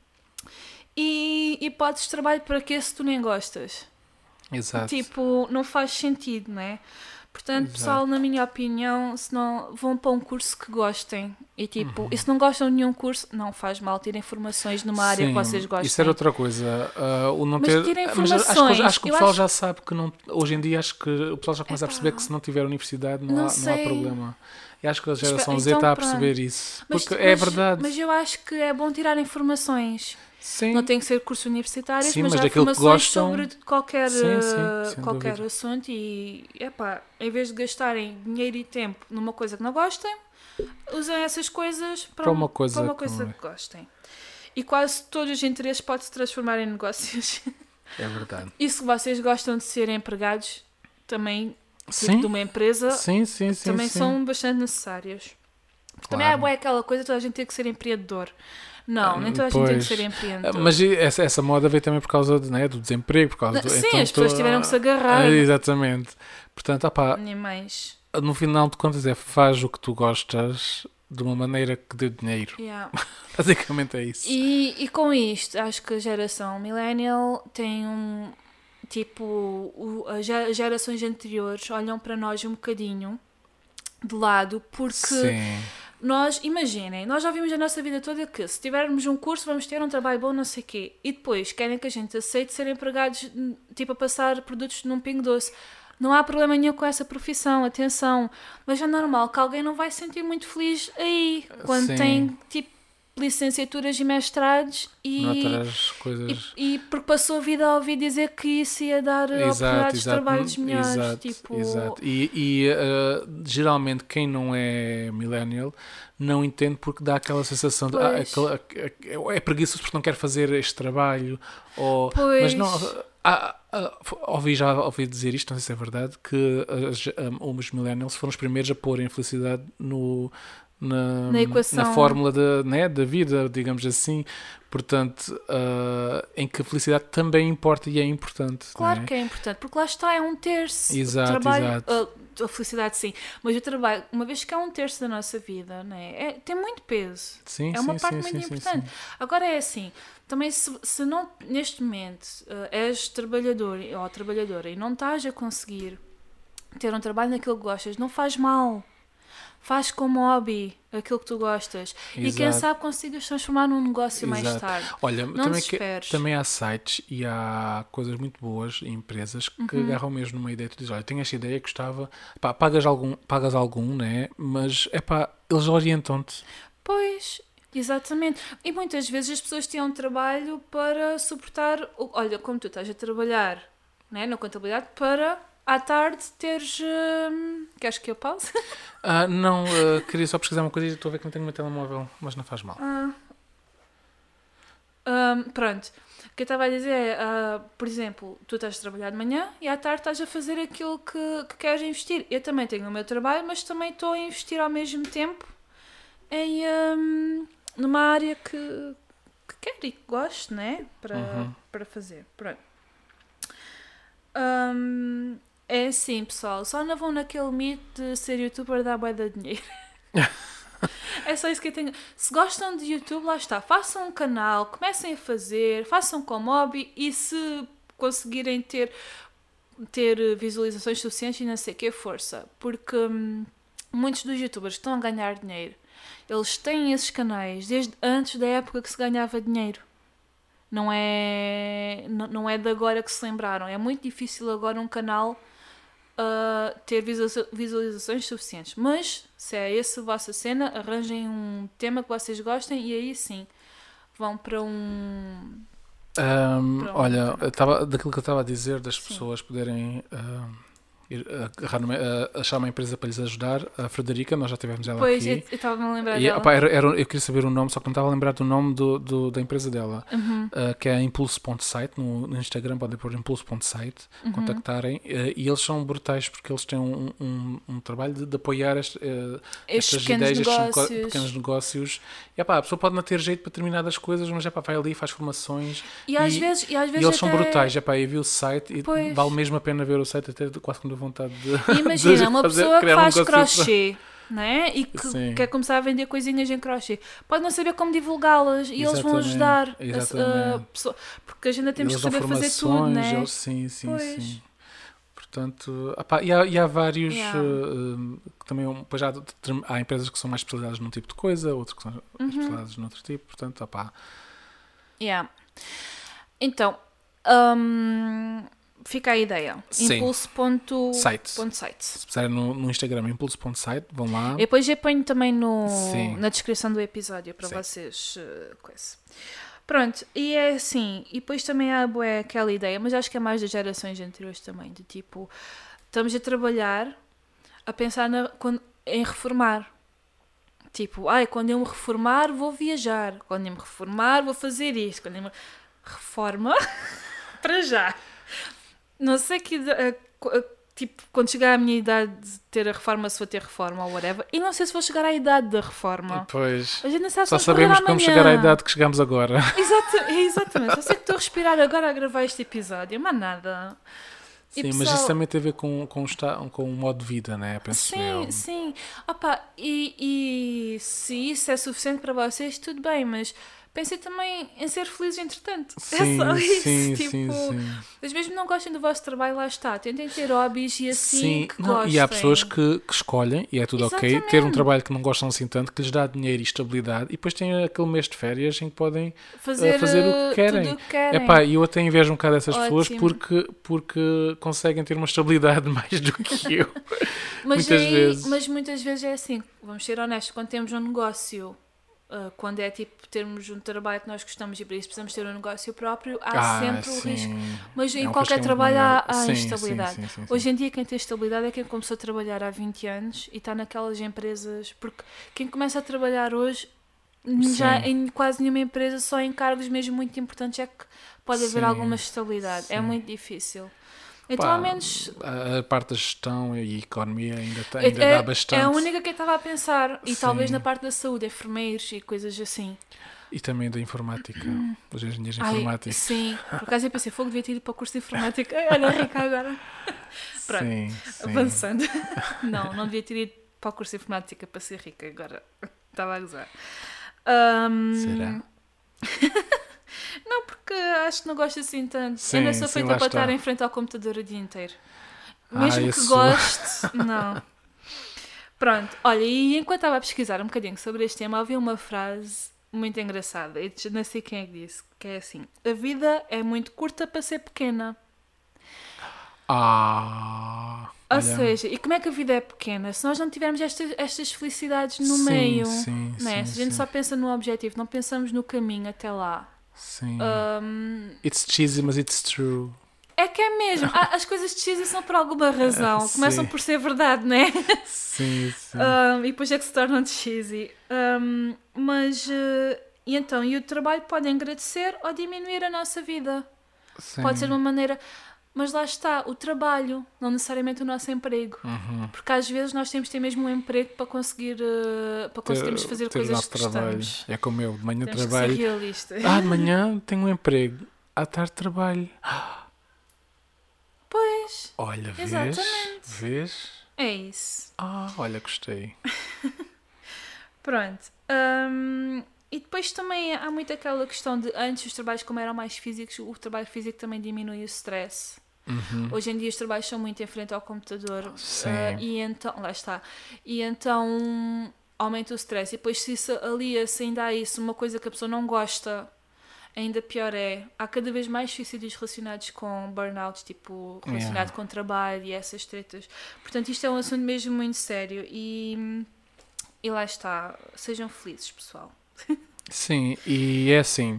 Speaker 1: E hipóteses de trabalho para que se tu nem gostas?
Speaker 2: Exato.
Speaker 1: Tipo, não faz sentido, não é? Portanto,
Speaker 2: Exato.
Speaker 1: pessoal, na minha opinião, se não vão para um curso que gostem e tipo,
Speaker 2: Uhum.
Speaker 1: e se não gostam de nenhum curso, não faz mal, tirem formações numa área
Speaker 2: Sim,
Speaker 1: que vocês gostem.
Speaker 2: Isso era outra coisa. ah, o não
Speaker 1: Mas
Speaker 2: ter...
Speaker 1: tirem
Speaker 2: mas acho, que-
Speaker 1: informações.
Speaker 2: acho que o
Speaker 1: Eu
Speaker 2: pessoal
Speaker 1: acho-
Speaker 2: já sabe que não. Hoje em dia acho que o pessoal já começa a perceber que se não tiver universidade não,
Speaker 1: Não
Speaker 2: há, não há
Speaker 1: sei.
Speaker 2: problema. E acho que a geração Z
Speaker 1: então
Speaker 2: está a
Speaker 1: pronto.
Speaker 2: perceber isso.
Speaker 1: Mas-
Speaker 2: Porque é
Speaker 1: mas-
Speaker 2: verdade.
Speaker 1: Mas eu acho que é bom tirar informações.
Speaker 2: Sim.
Speaker 1: Não tem que ser cursos universitários,
Speaker 2: Sim,
Speaker 1: mas,
Speaker 2: mas
Speaker 1: há
Speaker 2: daquilo que
Speaker 1: informações
Speaker 2: gostam.
Speaker 1: sobre qualquer,
Speaker 2: Sim,
Speaker 1: eh,
Speaker 2: sim, sem
Speaker 1: qualquer
Speaker 2: dúvida.
Speaker 1: assunto e, epá, em vez de gastarem dinheiro e tempo numa coisa que não gostem, usem essas coisas para,
Speaker 2: Para
Speaker 1: um-
Speaker 2: uma coisa
Speaker 1: para uma
Speaker 2: que
Speaker 1: coisa
Speaker 2: não é.
Speaker 1: que gostem. E quase todos os interesses podem se transformar em negócios.
Speaker 2: É verdade.
Speaker 1: E se vocês gostam de ser empregados, também tipo,
Speaker 2: Sim.
Speaker 1: de uma empresa,
Speaker 2: Sim, sim, sim.
Speaker 1: também
Speaker 2: sim.
Speaker 1: são bastante necessários. Porque também
Speaker 2: Claro.
Speaker 1: é boa aquela coisa, toda a gente tem que ser empreendedor. Não,
Speaker 2: Ah,
Speaker 1: nem toda a gente tem que
Speaker 2: pois.
Speaker 1: ser
Speaker 2: Ah,
Speaker 1: empreendedor.
Speaker 2: Mas essa, essa moda veio também por causa de, né, do desemprego, por causa do,
Speaker 1: Sim,
Speaker 2: então
Speaker 1: as pessoas
Speaker 2: tô-
Speaker 1: tiveram que se agarrar.
Speaker 2: Ah, exatamente. Portanto, opá,
Speaker 1: Nem mais.
Speaker 2: no final de contas é faz o que tu gostas de uma maneira que dê dinheiro.
Speaker 1: Yeah.
Speaker 2: Basicamente é isso.
Speaker 1: E, e com isto, acho que a geração millennial tem um. Tipo, o- as ge- gerações anteriores olham para nós um bocadinho de lado, porque
Speaker 2: Sim.
Speaker 1: nós, imaginem, nós já vimos a nossa vida toda que se tivermos um curso vamos ter um trabalho bom, não sei o quê, e depois querem que a gente aceite ser empregados, tipo, a passar produtos num Pingo Doce. Não há problema nenhum com essa profissão, atenção, mas é normal que alguém não vai se sentir muito feliz aí, quando
Speaker 2: Sim.
Speaker 1: tem, tipo, licenciaturas e mestrados e,
Speaker 2: Noutras coisas.
Speaker 1: e, e porque passou a vida a ouvir dizer que isso ia dar oportunidades de trabalhos melhores.
Speaker 2: Exato,
Speaker 1: tipo,
Speaker 2: exato. E, e, uh, geralmente quem não é millennial não entende porque dá aquela sensação de ah,
Speaker 1: Pois.
Speaker 2: aquela- é preguiçoso porque não quer fazer este trabalho. Ou,
Speaker 1: Pois.
Speaker 2: mas não. ah, ah, ouvi já ouvi dizer isto, não sei se é verdade, que as, um, os millennials foram os primeiros a pôr a infelicidade no, na,
Speaker 1: Na equação.
Speaker 2: na fórmula da, né, da vida, digamos assim. Portanto, uh, em que a felicidade também importa e é importante.
Speaker 1: Claro
Speaker 2: né?
Speaker 1: que é importante, porque lá está, é um terço.
Speaker 2: Exato,
Speaker 1: o trabalho,
Speaker 2: exato.
Speaker 1: A, a felicidade sim, mas o trabalho, uma vez que é um terço da nossa vida, né? é, tem muito peso.
Speaker 2: Sim,
Speaker 1: é uma
Speaker 2: sim,
Speaker 1: parte
Speaker 2: sim,
Speaker 1: muito
Speaker 2: sim,
Speaker 1: importante.
Speaker 2: sim, sim.
Speaker 1: Agora é assim, também se, se não, neste momento, uh, és trabalhador ou trabalhadora e não estás a conseguir ter um trabalho naquilo que gostas, não faz mal. Faz como hobby aquilo que tu gostas. E quem
Speaker 2: Exato.
Speaker 1: sabe consigas transformar num negócio mais
Speaker 2: Exato.
Speaker 1: tarde.
Speaker 2: Olha,
Speaker 1: Não
Speaker 2: também, que,
Speaker 1: desesperes.
Speaker 2: também há sites e há coisas muito boas e empresas que
Speaker 1: Uhum.
Speaker 2: agarram mesmo numa ideia. Tu dizes, olha, tenho esta ideia, gostava, pá, pagas algum, pagas algum, né? Mas é pá, eles orientam-te.
Speaker 1: Pois, exatamente. E muitas vezes as pessoas têm um trabalho para suportar... o- Olha, como tu estás a trabalhar, né, na contabilidade, para à tarde teres... Hum, queres que eu pause?
Speaker 2: Ah, não, ah, queria só pesquisar uma coisa e estou a ver que não tenho o meu telemóvel, mas não faz mal.
Speaker 1: Ah. Hum, pronto. O que eu estava a dizer é, ah, por exemplo, tu estás a trabalhar de manhã e à tarde estás a fazer aquilo que, que queres investir. Eu também tenho o meu trabalho, mas também estou a investir ao mesmo tempo em hum, numa área que, que quero e que gosto, né? Para,
Speaker 2: Uhum.
Speaker 1: para fazer. Pronto. Hum, é assim, pessoal. Só não vão naquele mito de ser youtuber dar bué de dinheiro. É só isso que eu tenho. Se gostam de YouTube, lá está. Façam um canal, comecem a fazer, façam como hobby e se conseguirem ter, ter visualizações suficientes e não sei o que, força. Porque hum, muitos dos youtubers que estão a ganhar dinheiro, eles têm esses canais desde antes da época que se ganhava dinheiro. Não é, não, não é de agora que se lembraram. É muito difícil agora um canal uh, ter visualiza- visualizações suficientes. Mas, se é essa a vossa cena, arranjem um tema que vocês gostem e aí sim vão para um...
Speaker 2: Ahm,
Speaker 1: Pronto.
Speaker 2: olha, eu tava, daquilo que eu estava a dizer, das
Speaker 1: Sim.
Speaker 2: pessoas poderem ahm, ir, agarrar numa- a- achar uma empresa para lhes ajudar, a Frederica, nós já tivemos ela
Speaker 1: Pois, eu
Speaker 2: aqui.
Speaker 1: eu estava a me lembrar
Speaker 2: E,
Speaker 1: dela.
Speaker 2: opá, era, era- eu queria saber o nome, só que não estava a lembrar do nome do, do- da empresa dela,
Speaker 1: Uhum,
Speaker 2: ah, que é impulso.site. No, no Instagram podem pôr impulso.site,
Speaker 1: uhum.
Speaker 2: contactarem. ah, e eles são brutais porque eles têm um, um, um trabalho de, de apoiar este, ah,
Speaker 1: Estes
Speaker 2: estas
Speaker 1: pequenos
Speaker 2: ideias, estes co-
Speaker 1: negócios.
Speaker 2: pequenos negócios. E, opá, a pessoa pode não ter jeito para determinadas coisas, mas epá, vai ali, faz formações.
Speaker 1: E às
Speaker 2: e-
Speaker 1: vezes, e às
Speaker 2: E
Speaker 1: vezes
Speaker 2: eles são
Speaker 1: até-
Speaker 2: brutais. Epá, eu vi o site e
Speaker 1: Pois.
Speaker 2: vale mesmo a pena ver o site, até quase que me deu vontade de.
Speaker 1: Imagina,
Speaker 2: de
Speaker 1: uma
Speaker 2: fazer-
Speaker 1: pessoa que
Speaker 2: criar um
Speaker 1: faz
Speaker 2: negócio
Speaker 1: crochê, né? E que
Speaker 2: Sim.
Speaker 1: quer começar a vender coisinhas em crochê. Pode não saber como divulgá-las e eles vão
Speaker 2: Exatamente,
Speaker 1: ajudar. a- a
Speaker 2: exatamente.
Speaker 1: pessoa, porque a gente ainda temos
Speaker 2: Eles
Speaker 1: que
Speaker 2: dão
Speaker 1: saber fazer tudo,
Speaker 2: formações,
Speaker 1: né?
Speaker 2: eles- sim, sim,
Speaker 1: Pois.
Speaker 2: sim. Portanto, epá, e, há, e há vários.
Speaker 1: Yeah.
Speaker 2: uh, que também, pois há, há empresas que são mais especializadas num tipo de coisa, outras que são
Speaker 1: Uhum.
Speaker 2: especializadas noutro tipo. Portanto, epá,
Speaker 1: Yeah. Então, hum, fica a ideia.
Speaker 2: Sim.
Speaker 1: Impulso ponto
Speaker 2: Site.
Speaker 1: ponto site.
Speaker 2: se puserem no, no Instagram impulso.site, vão lá.
Speaker 1: E depois eu ponho também no,
Speaker 2: Sim.
Speaker 1: na descrição do episódio para
Speaker 2: Sim.
Speaker 1: vocês. Uh, coisa. Pronto, e é assim. E depois também há bué, aquela ideia, mas acho que é mais das gerações anteriores também, de tipo, estamos a trabalhar, a pensar na, quando- em reformar. Tipo, ai, quando eu me reformar vou viajar, quando eu me reformar vou fazer isto, quando eu me... Reforma? Para já. Não sei que... ida- eh, co- eh, Tipo, quando chegar à minha idade de ter a reforma, se vou ter reforma ou whatever. E não sei se vou chegar à idade da reforma.
Speaker 2: Pois.
Speaker 1: A gente não sabe se
Speaker 2: Só
Speaker 1: vamos morrer
Speaker 2: sabemos como
Speaker 1: amanhã.
Speaker 2: chegar à idade que chegamos agora.
Speaker 1: Exata- exatamente. Só sei que estou a respirar agora a gravar este episódio. Mas nada. E
Speaker 2: Sim, mas
Speaker 1: pessoal-
Speaker 2: isso também tem a ver com, com, o esta- com o modo de vida, né? Penso
Speaker 1: Sim,
Speaker 2: eu.
Speaker 1: sim. Opa, e, e se isso é suficiente para vocês, tudo bem, mas pensem também em ser felizes entretanto.
Speaker 2: Sim,
Speaker 1: é só isso.
Speaker 2: sim,
Speaker 1: tipo,
Speaker 2: sim, sim.
Speaker 1: Mas mesmo não gostem do vosso trabalho, lá está. Tentem ter hobbies e assim
Speaker 2: Sim,
Speaker 1: que
Speaker 2: não,
Speaker 1: gostem.
Speaker 2: e há pessoas que, que escolhem, e é tudo ok, ter um
Speaker 1: Exatamente.
Speaker 2: trabalho que não gostam assim tanto, que lhes dá dinheiro e estabilidade, e depois têm aquele mês de férias em que podem
Speaker 1: fazer,
Speaker 2: fazer o que
Speaker 1: uh,
Speaker 2: querem.
Speaker 1: tudo o que querem.
Speaker 2: Epá, e eu até invejo um bocado essas pessoas
Speaker 1: Ótimo.
Speaker 2: porque, porque conseguem ter uma estabilidade mais do que eu.
Speaker 1: Mas,
Speaker 2: muitas
Speaker 1: aí-
Speaker 2: vezes.
Speaker 1: mas muitas vezes é assim, vamos ser honestos, quando temos um negócio, uh, quando é tipo termos um trabalho que nós gostamos e para isso precisamos ter um negócio próprio, há
Speaker 2: Ah,
Speaker 1: sempre o
Speaker 2: sim.
Speaker 1: risco. Mas
Speaker 2: É
Speaker 1: em
Speaker 2: um
Speaker 1: qualquer
Speaker 2: risco muito
Speaker 1: trabalho há,
Speaker 2: maior.
Speaker 1: há
Speaker 2: Sim,
Speaker 1: instabilidade.
Speaker 2: sim, sim, sim, sim.
Speaker 1: Hoje em dia quem tem estabilidade é quem começou a trabalhar há vinte anos e está naquelas empresas, porque quem começa a trabalhar hoje já
Speaker 2: Sim.
Speaker 1: em quase nenhuma empresa, só em cargos mesmo muito importantes é que pode haver
Speaker 2: Sim,
Speaker 1: alguma estabilidade. É
Speaker 2: sim.
Speaker 1: muito difícil. Então,
Speaker 2: Pá,
Speaker 1: ao menos.
Speaker 2: A, a parte da gestão e economia ainda, tá-
Speaker 1: É,
Speaker 2: ainda
Speaker 1: é-
Speaker 2: dá bastante.
Speaker 1: é a única que eu estava a pensar. E
Speaker 2: Sim.
Speaker 1: talvez na parte da saúde, enfermeiros e coisas assim.
Speaker 2: E também da informática, dos engenheiros
Speaker 1: Ai,
Speaker 2: informáticos.
Speaker 1: sim, por acaso eu pensei, fogo, devia ter ido para o curso de informática. Ai, olha, rica agora. Pronto,
Speaker 2: Sim, sim.
Speaker 1: avançando. Não, não devia ter ido para o curso de informática para ser rica agora. Estava a gozar. Ahm,
Speaker 2: Será?
Speaker 1: Não, porque acho que não gosto assim tanto.
Speaker 2: Sim,
Speaker 1: eu não sou
Speaker 2: sim,
Speaker 1: feita
Speaker 2: lá
Speaker 1: para
Speaker 2: está.
Speaker 1: estar em frente ao computador o dia inteiro.
Speaker 2: Ah,
Speaker 1: Mesmo
Speaker 2: eu
Speaker 1: que
Speaker 2: sou.
Speaker 1: goste, não. Pronto, olha, e enquanto estava a pesquisar um bocadinho sobre este tema, havia uma frase muito engraçada. Eu não sei quem é que disse, que é assim: a vida é muito curta para ser pequena.
Speaker 2: Ah,
Speaker 1: Ou
Speaker 2: olha,
Speaker 1: seja, e como é que a vida é pequena? Se nós não tivermos estas, estas felicidades no
Speaker 2: sim,
Speaker 1: meio,
Speaker 2: sim,
Speaker 1: né?
Speaker 2: sim,
Speaker 1: Se a gente
Speaker 2: sim.
Speaker 1: só pensa no objetivo, não pensamos no caminho até lá.
Speaker 2: Sim.
Speaker 1: Hum,
Speaker 2: It's cheesy, mas it's true.
Speaker 1: é que é mesmo. Ah, as coisas de cheesy são por alguma razão.
Speaker 2: Sim.
Speaker 1: Começam por ser verdade, né?
Speaker 2: Sim, sim.
Speaker 1: Um, e depois é que se tornam de cheesy. Um, mas, uh, e então, e o trabalho pode engrandecer ou diminuir a nossa vida.
Speaker 2: sim.
Speaker 1: Pode ser de uma maneira. Mas lá está, o trabalho, não necessariamente o nosso emprego.
Speaker 2: Uhum.
Speaker 1: Porque às vezes nós temos de ter mesmo um emprego para conseguir uh, para conseguirmos
Speaker 2: Ter-
Speaker 1: fazer
Speaker 2: ter o
Speaker 1: coisas
Speaker 2: nosso
Speaker 1: que
Speaker 2: trabalho.
Speaker 1: gostamos.
Speaker 2: É como eu, de manhã
Speaker 1: Temos que
Speaker 2: trabalho.
Speaker 1: ser realistas.
Speaker 2: Ah, de manhã tenho um emprego. À tarde trabalho.
Speaker 1: Pois,
Speaker 2: Olha, vês?
Speaker 1: Exatamente.
Speaker 2: Vês?
Speaker 1: é isso.
Speaker 2: Ah, olha, gostei.
Speaker 1: Pronto. Hum, e depois também há muito aquela questão de antes os trabalhos como eram mais físicos, o trabalho físico também diminui o stress.
Speaker 2: Uhum.
Speaker 1: Hoje em dia os trabalhos são muito em frente ao computador.
Speaker 2: Sim.
Speaker 1: ah, e então, lá está. E então aumenta o stress. E depois se isso alia-se ainda a isso, uma coisa que a pessoa não gosta, ainda pior é. Há cada vez mais suicídios relacionados com burnouts, tipo, relacionado
Speaker 2: Yeah.
Speaker 1: com trabalho e essas tretas. Portanto, isto é um assunto mesmo muito sério. E, e lá está. Sejam felizes, pessoal.
Speaker 2: Sim, e é assim.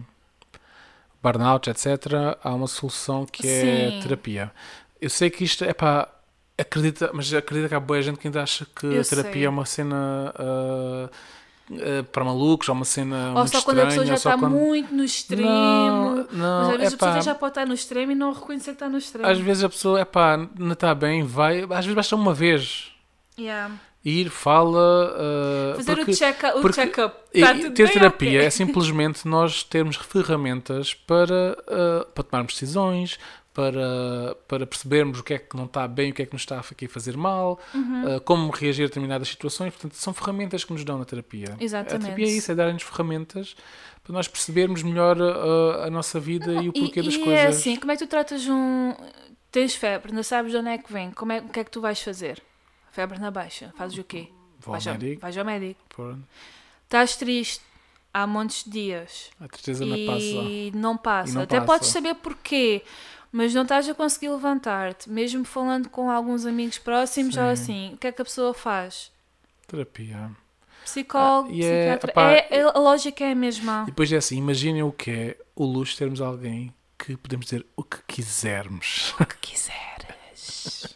Speaker 2: Burnout, etcétera. Há uma solução que é
Speaker 1: Sim.
Speaker 2: terapia. Eu sei que isto é pá. Acredita, mas acredita que há boa gente que ainda acha que
Speaker 1: Eu
Speaker 2: a terapia
Speaker 1: sei.
Speaker 2: é uma cena ah, ah, para malucos, ou uma cena
Speaker 1: Ou
Speaker 2: muito
Speaker 1: só quando a pessoa
Speaker 2: estranha,
Speaker 1: já
Speaker 2: ou só
Speaker 1: está
Speaker 2: quando-
Speaker 1: muito no extremo.
Speaker 2: Não,
Speaker 1: Mas
Speaker 2: não,
Speaker 1: às vezes a
Speaker 2: epá,
Speaker 1: pessoa já pode estar no extremo e não reconhecer que está no extremo.
Speaker 2: às vezes a pessoa, epá, não está bem, vai, às vezes basta uma vez
Speaker 1: Yeah.
Speaker 2: ir, fala, ah,
Speaker 1: Fazer
Speaker 2: porque-
Speaker 1: o check-up. O
Speaker 2: porque-
Speaker 1: check-up.
Speaker 2: E-
Speaker 1: Tá
Speaker 2: e
Speaker 1: tudo
Speaker 2: ter
Speaker 1: bem,
Speaker 2: terapia
Speaker 1: ok.
Speaker 2: é simplesmente nós termos ferramentas para, ah, para tomarmos decisões, para, para percebermos o que é que não está bem, o que é que nos está aqui a fazer mal,
Speaker 1: Uhum.
Speaker 2: ah, como reagir a determinadas situações. Portanto, são ferramentas que nos dão na terapia.
Speaker 1: Exatamente.
Speaker 2: A terapia é isso, é dar-nos ferramentas para nós percebermos melhor ah, a nossa vida e o porquê
Speaker 1: e,
Speaker 2: das
Speaker 1: e
Speaker 2: coisas.
Speaker 1: é assim, como é que tu tratas um... Tens febre, não sabes de onde é que vem. Como é, o que é que tu vais fazer? Febre na baixa. Fazes o quê?
Speaker 2: Vou ao
Speaker 1: vais, ao,
Speaker 2: médico,
Speaker 1: vais ao médico.
Speaker 2: pronto.
Speaker 1: Estás triste. Há montes de dias.
Speaker 2: A tristeza não passa.
Speaker 1: E não passa.
Speaker 2: E não
Speaker 1: Até
Speaker 2: passa.
Speaker 1: podes saber porquê. Mas não estás a conseguir levantar-te. Mesmo falando com alguns amigos próximos
Speaker 2: Sim.
Speaker 1: ou assim. O que é que a pessoa faz?
Speaker 2: Terapia.
Speaker 1: Psicólogo,
Speaker 2: Ah, e é-
Speaker 1: psiquiatra.
Speaker 2: epá,
Speaker 1: É, é- a lógica é a mesma.
Speaker 2: E depois é assim, imaginem o que é o luxo de termos alguém que podemos dizer o que quisermos.
Speaker 1: O que quiseres.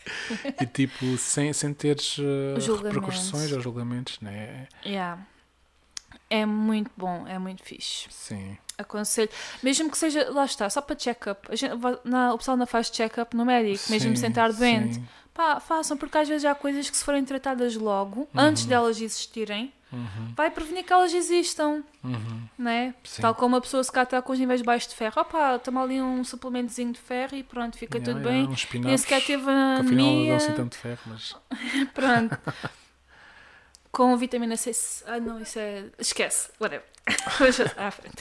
Speaker 2: E tipo, sem, sem teres uh,
Speaker 1: Julgamentos.
Speaker 2: repercussões ou julgamentos, né?
Speaker 1: Yeah. É muito bom, é muito fixe.
Speaker 2: Sim.
Speaker 1: Aconselho, mesmo que seja, lá está, só para check-up. A gente- na- O pessoal não faz check-up no médico, mesmo
Speaker 2: Sim,
Speaker 1: sem estar doente.
Speaker 2: sim.
Speaker 1: Pá, façam, porque às vezes há coisas que se forem tratadas logo, antes delas existirem,
Speaker 2: Uhum,
Speaker 1: vai prevenir que elas existam,
Speaker 2: uhum.
Speaker 1: né?
Speaker 2: Sim.
Speaker 1: Tal como uma pessoa se cá está com os níveis baixos de ferro. Opá, toma ali um suplementozinho de ferro e pronto, fica
Speaker 2: Yeah,
Speaker 1: tudo
Speaker 2: yeah,
Speaker 1: bem.
Speaker 2: uns
Speaker 1: Nem
Speaker 2: espinafres,
Speaker 1: sequer teve
Speaker 2: que afinal não
Speaker 1: anemia.
Speaker 2: dão assim tanto ferro, mas...
Speaker 1: Pronto. Com vitamina C. Ah, não, isso é. Esquece, whatever. Vamos à frente.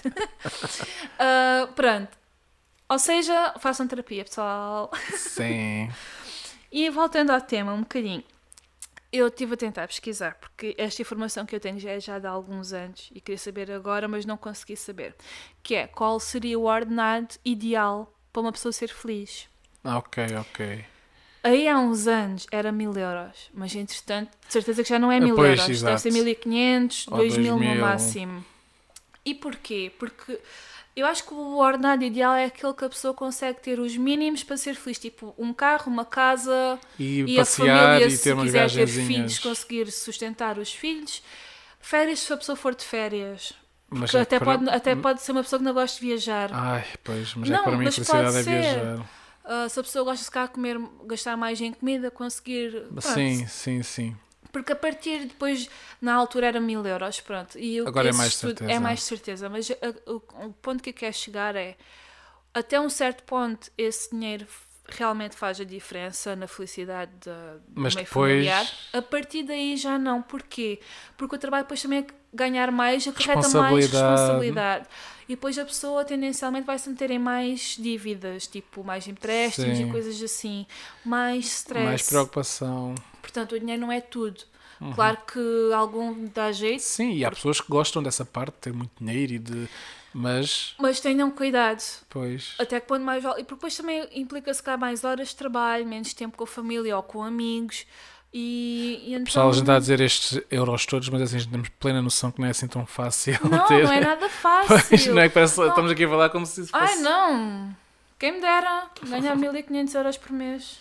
Speaker 1: Ah, pronto. Ou seja, façam terapia, pessoal.
Speaker 2: Sim.
Speaker 1: E voltando ao tema um bocadinho. Eu estive a tentar pesquisar, porque esta informação que eu tenho já é já de há alguns anos e queria saber agora, mas não consegui saber. Que é, qual seria o ordenado ideal para uma pessoa ser feliz?
Speaker 2: Ah, ok, ok.
Speaker 1: Aí há uns anos era mil euros, mas entretanto, de certeza que já não é
Speaker 2: Ah,
Speaker 1: mil
Speaker 2: pois,
Speaker 1: euros,
Speaker 2: exato.
Speaker 1: deve ser mil e quinhentos,
Speaker 2: Ou
Speaker 1: dois mil
Speaker 2: dois
Speaker 1: no
Speaker 2: mil.
Speaker 1: máximo. E porquê? Porque eu acho que o ordenado ideal é aquele que a pessoa consegue ter os mínimos para ser feliz, tipo um carro, uma casa
Speaker 2: E,
Speaker 1: e a
Speaker 2: passear
Speaker 1: família,
Speaker 2: e
Speaker 1: se
Speaker 2: ter umas
Speaker 1: quiser ter filhos,
Speaker 2: viagenzinhas.
Speaker 1: conseguir sustentar os filhos. Férias, se a pessoa for de férias.
Speaker 2: Mas
Speaker 1: Porque
Speaker 2: é
Speaker 1: até,
Speaker 2: para-
Speaker 1: pode, até pode ser uma pessoa que não gosta de viajar.
Speaker 2: Ai, pois, mas é
Speaker 1: Não,
Speaker 2: que para mim a
Speaker 1: mas
Speaker 2: felicidade
Speaker 1: pode
Speaker 2: é
Speaker 1: ser.
Speaker 2: viajar.
Speaker 1: Uh, se a pessoa gosta de ficar a comer, gastar mais em comida, conseguir... Pronto.
Speaker 2: Sim, sim, sim.
Speaker 1: Porque a partir de depois, na altura era mil euros, pronto. E eu,
Speaker 2: Agora é
Speaker 1: esse
Speaker 2: mais
Speaker 1: estudo-
Speaker 2: certeza.
Speaker 1: É mais certeza, mas a- o, o ponto que eu quero chegar é, até um certo ponto, esse dinheiro f- realmente faz a diferença na felicidade da- do
Speaker 2: Mas
Speaker 1: meio
Speaker 2: depois-
Speaker 1: familiar. A partir daí já não. Porquê? Porque o trabalho depois também é ganhar mais, acarreta mais
Speaker 2: Responsabilidade.
Speaker 1: responsabilidade. E depois a pessoa tendencialmente vai se meter em mais dívidas, tipo mais empréstimos
Speaker 2: Sim.
Speaker 1: e coisas assim, mais stress.
Speaker 2: Mais preocupação.
Speaker 1: Portanto, o dinheiro não é tudo.
Speaker 2: Uhum.
Speaker 1: Claro que algum dá jeito,
Speaker 2: Sim, e há pessoas que gostam dessa parte, de ter muito dinheiro e de... Mas,
Speaker 1: mas tenham cuidado.
Speaker 2: pois...
Speaker 1: Até que quando mais vale. E porque depois também implica-se cá mais horas de trabalho, menos tempo com a família ou com amigos. E, e então...
Speaker 2: Pessoal, a gente está a dizer estes euros todos, mas assim, a gente temos plena noção que não é assim tão fácil
Speaker 1: Não,
Speaker 2: ter.
Speaker 1: não é nada fácil.
Speaker 2: Pois, não é que parece, estamos aqui a falar como se isso fosse...
Speaker 1: Ai, não. Quem me dera ganhar mil e quinhentos euros por mês.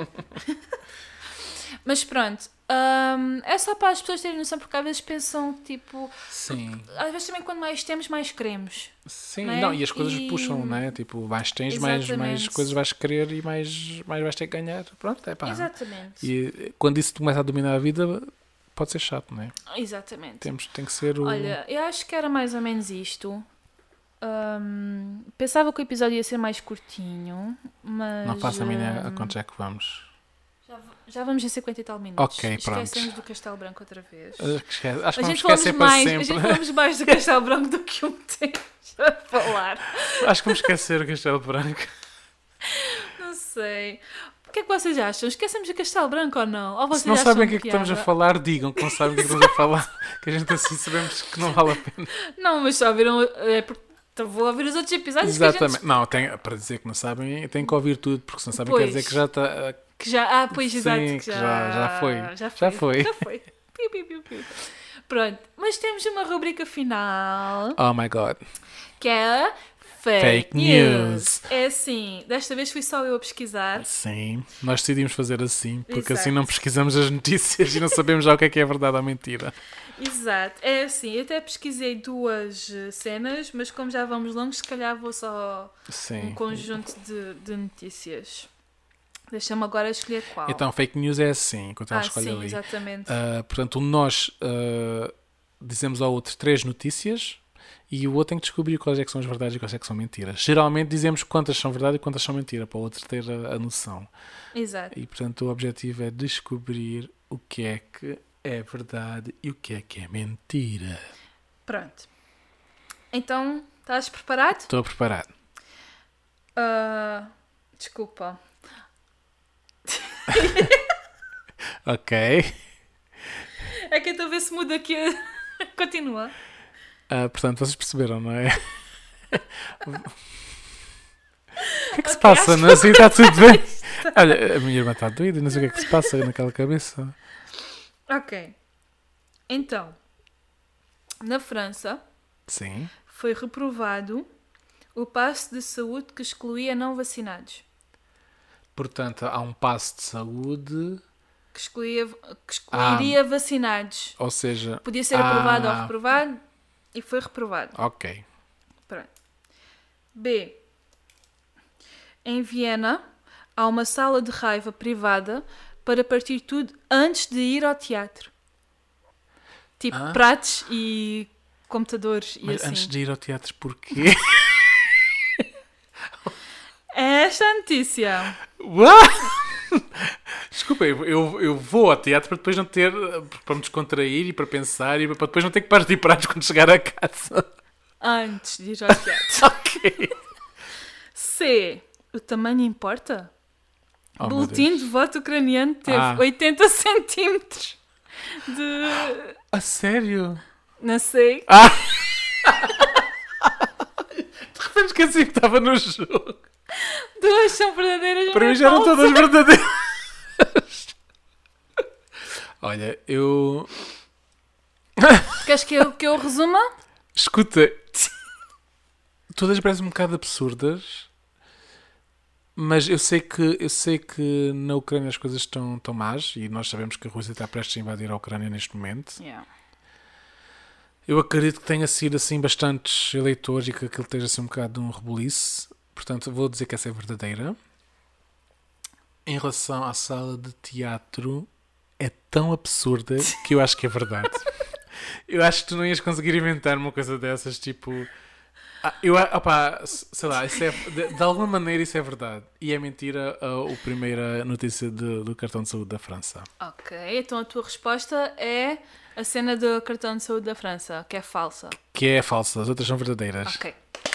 Speaker 1: Mas pronto. hum, é só para as pessoas terem noção, porque às vezes pensam, tipo...
Speaker 2: Sim,
Speaker 1: Às vezes também quando mais temos, mais queremos.
Speaker 2: sim,
Speaker 1: Não é?
Speaker 2: não, e as coisas
Speaker 1: E-
Speaker 2: puxam, não é? Tipo, mais tens, mais, mais
Speaker 1: Exatamente.
Speaker 2: coisas vais querer e mais, mais vais ter que ganhar. Pronto, é pá.
Speaker 1: Exatamente.
Speaker 2: E eh, quando isso começa a dominar a vida, pode ser chato, não é?
Speaker 1: Exatamente.
Speaker 2: Temos, tem que ser o...
Speaker 1: Olha, eu acho que era mais ou menos isto. Hum, pensava que o episódio ia ser mais curtinho, mas...
Speaker 2: Não faço a mínima a
Speaker 1: hum,
Speaker 2: quantos é que vamos.
Speaker 1: Já, já vamos em cinquenta e tal minutos.
Speaker 2: Ok, pronto.
Speaker 1: Esquecemos do Castelo Branco outra vez.
Speaker 2: Acho que esquece- acho que
Speaker 1: A
Speaker 2: vamos
Speaker 1: gente, falamos
Speaker 2: esquecer para
Speaker 1: mais, a
Speaker 2: sempre.
Speaker 1: gente falamos mais do Castelo Branco do que um tempo a falar.
Speaker 2: Acho que vamos esquecer o Castelo Branco.
Speaker 1: Não sei. O que é que vocês acham? Esquecemos do Castelo Branco ou não? Ou vocês
Speaker 2: Se não
Speaker 1: acham
Speaker 2: sabem o que é que
Speaker 1: piada?
Speaker 2: estamos a falar, digam que não sabem o que é que estamos a falar. Que a gente assim sabemos que não vale a pena.
Speaker 1: Não, mas só viram... É porque então vou ouvir os outros episódios que a gente...
Speaker 2: Exatamente. Não, tem, para dizer que não sabem, tem que ouvir tudo, porque se não sabem
Speaker 1: Pois.
Speaker 2: quer dizer que já está.
Speaker 1: Que já, ah, pois,
Speaker 2: Sim,
Speaker 1: exato.
Speaker 2: que
Speaker 1: Que já,
Speaker 2: já- já foi.
Speaker 1: Já
Speaker 2: Já
Speaker 1: foi.
Speaker 2: foi.
Speaker 1: Já foi. Piu, piu, piu, piu. Pronto, mas temos uma rubrica final,
Speaker 2: Oh my god.
Speaker 1: que é a Fake,
Speaker 2: Fake
Speaker 1: News.
Speaker 2: News.
Speaker 1: É assim, desta vez fui só eu a pesquisar.
Speaker 2: Sim, nós decidimos fazer assim, porque
Speaker 1: Exato.
Speaker 2: assim não pesquisamos as notícias e não sabemos já o que é que é verdade ou mentira.
Speaker 1: Exato, é assim, eu até pesquisei duas eh, cenas, mas como já vamos longos, se calhar vou só um
Speaker 2: Sim.
Speaker 1: conjunto de, de notícias. Deixa-me agora escolher qual.
Speaker 2: Então, fake news é assim, enquanto ela
Speaker 1: ah,
Speaker 2: escolhe
Speaker 1: sim,
Speaker 2: ali.
Speaker 1: exatamente.
Speaker 2: Ah, portanto, nós ah, dizemos ao outro três notícias e o outro tem que descobrir quais é que são as verdades e quais é que são mentiras. Geralmente dizemos quantas são verdade e quantas são mentira, para o outro ter a, a noção.
Speaker 1: Exato.
Speaker 2: E, portanto, o objetivo é descobrir o que é que é verdade e o que é que é mentira.
Speaker 1: Pronto. Então, estás preparado?
Speaker 2: Estou preparado.
Speaker 1: Ah, desculpa.
Speaker 2: Ok.
Speaker 1: É que eu estou a ver se muda aqui. Continua.
Speaker 2: Ah, portanto, vocês perceberam, não é? O que é que se
Speaker 1: Ok,
Speaker 2: passa?
Speaker 1: acho
Speaker 2: Não assim está tudo bem? Olha, a minha irmã está doida, não sei o que é que se passa naquela cabeça.
Speaker 1: Ok. Então, na França
Speaker 2: Sim.
Speaker 1: foi reprovado o passe de saúde que excluía não vacinados.
Speaker 2: Portanto, há um passo de saúde,
Speaker 1: Que, excluía, que excluiria vacinados.
Speaker 2: ou seja...
Speaker 1: Podia ser aprovado
Speaker 2: ah,
Speaker 1: ou reprovado e foi reprovado.
Speaker 2: Ok.
Speaker 1: Pronto. B. Em Viena, há uma sala de raiva privada para partir tudo antes de ir ao teatro. Tipo,
Speaker 2: Ah.
Speaker 1: pratos e computadores e
Speaker 2: Mas
Speaker 1: assim.
Speaker 2: antes de ir ao teatro, porquê?
Speaker 1: É esta a notícia.
Speaker 2: What? Desculpa, eu, eu, eu vou ao teatro para depois não ter... Para me descontrair e para pensar e para depois não ter que partir pratos quando chegar a casa.
Speaker 1: Antes de ir ao teatro.
Speaker 2: Ok.
Speaker 1: C. O tamanho importa?
Speaker 2: Oh, meu
Speaker 1: Boletim
Speaker 2: Deus.
Speaker 1: de voto ucraniano teve
Speaker 2: Ah.
Speaker 1: oitenta centímetros de...
Speaker 2: A sério?
Speaker 1: Não sei.
Speaker 2: Ah! De repente esqueci que estava no jogo.
Speaker 1: Duas são verdadeiras.
Speaker 2: Para
Speaker 1: uma
Speaker 2: mim
Speaker 1: é
Speaker 2: já eram
Speaker 1: falsa.
Speaker 2: todas verdadeiras. Olha, eu...
Speaker 1: Queres que eu, que eu resuma?
Speaker 2: Escuta, todas parecem um bocado absurdas, mas eu sei que, eu sei que na Ucrânia as coisas estão, estão más e nós sabemos que a Rússia está prestes a invadir a Ucrânia neste momento.
Speaker 1: Yeah.
Speaker 2: Eu acredito que tenha sido assim bastantes eleitores e que aquilo esteja assim um bocado de um rebuliço, portanto vou dizer que essa é verdadeira. em relação à sala de teatro, é tão absurda que eu acho que é verdade. Eu acho que tu não ias conseguir inventar uma coisa dessas, tipo... Ah, eu, opá, sei lá, isso é, de, de alguma maneira isso é verdade. E é mentira a, a primeira notícia de, do cartão de saúde da França.
Speaker 1: Ok, então a tua resposta é a cena do cartão de saúde da França, que é falsa.
Speaker 2: Que é falsa, as outras são verdadeiras.
Speaker 1: Ok.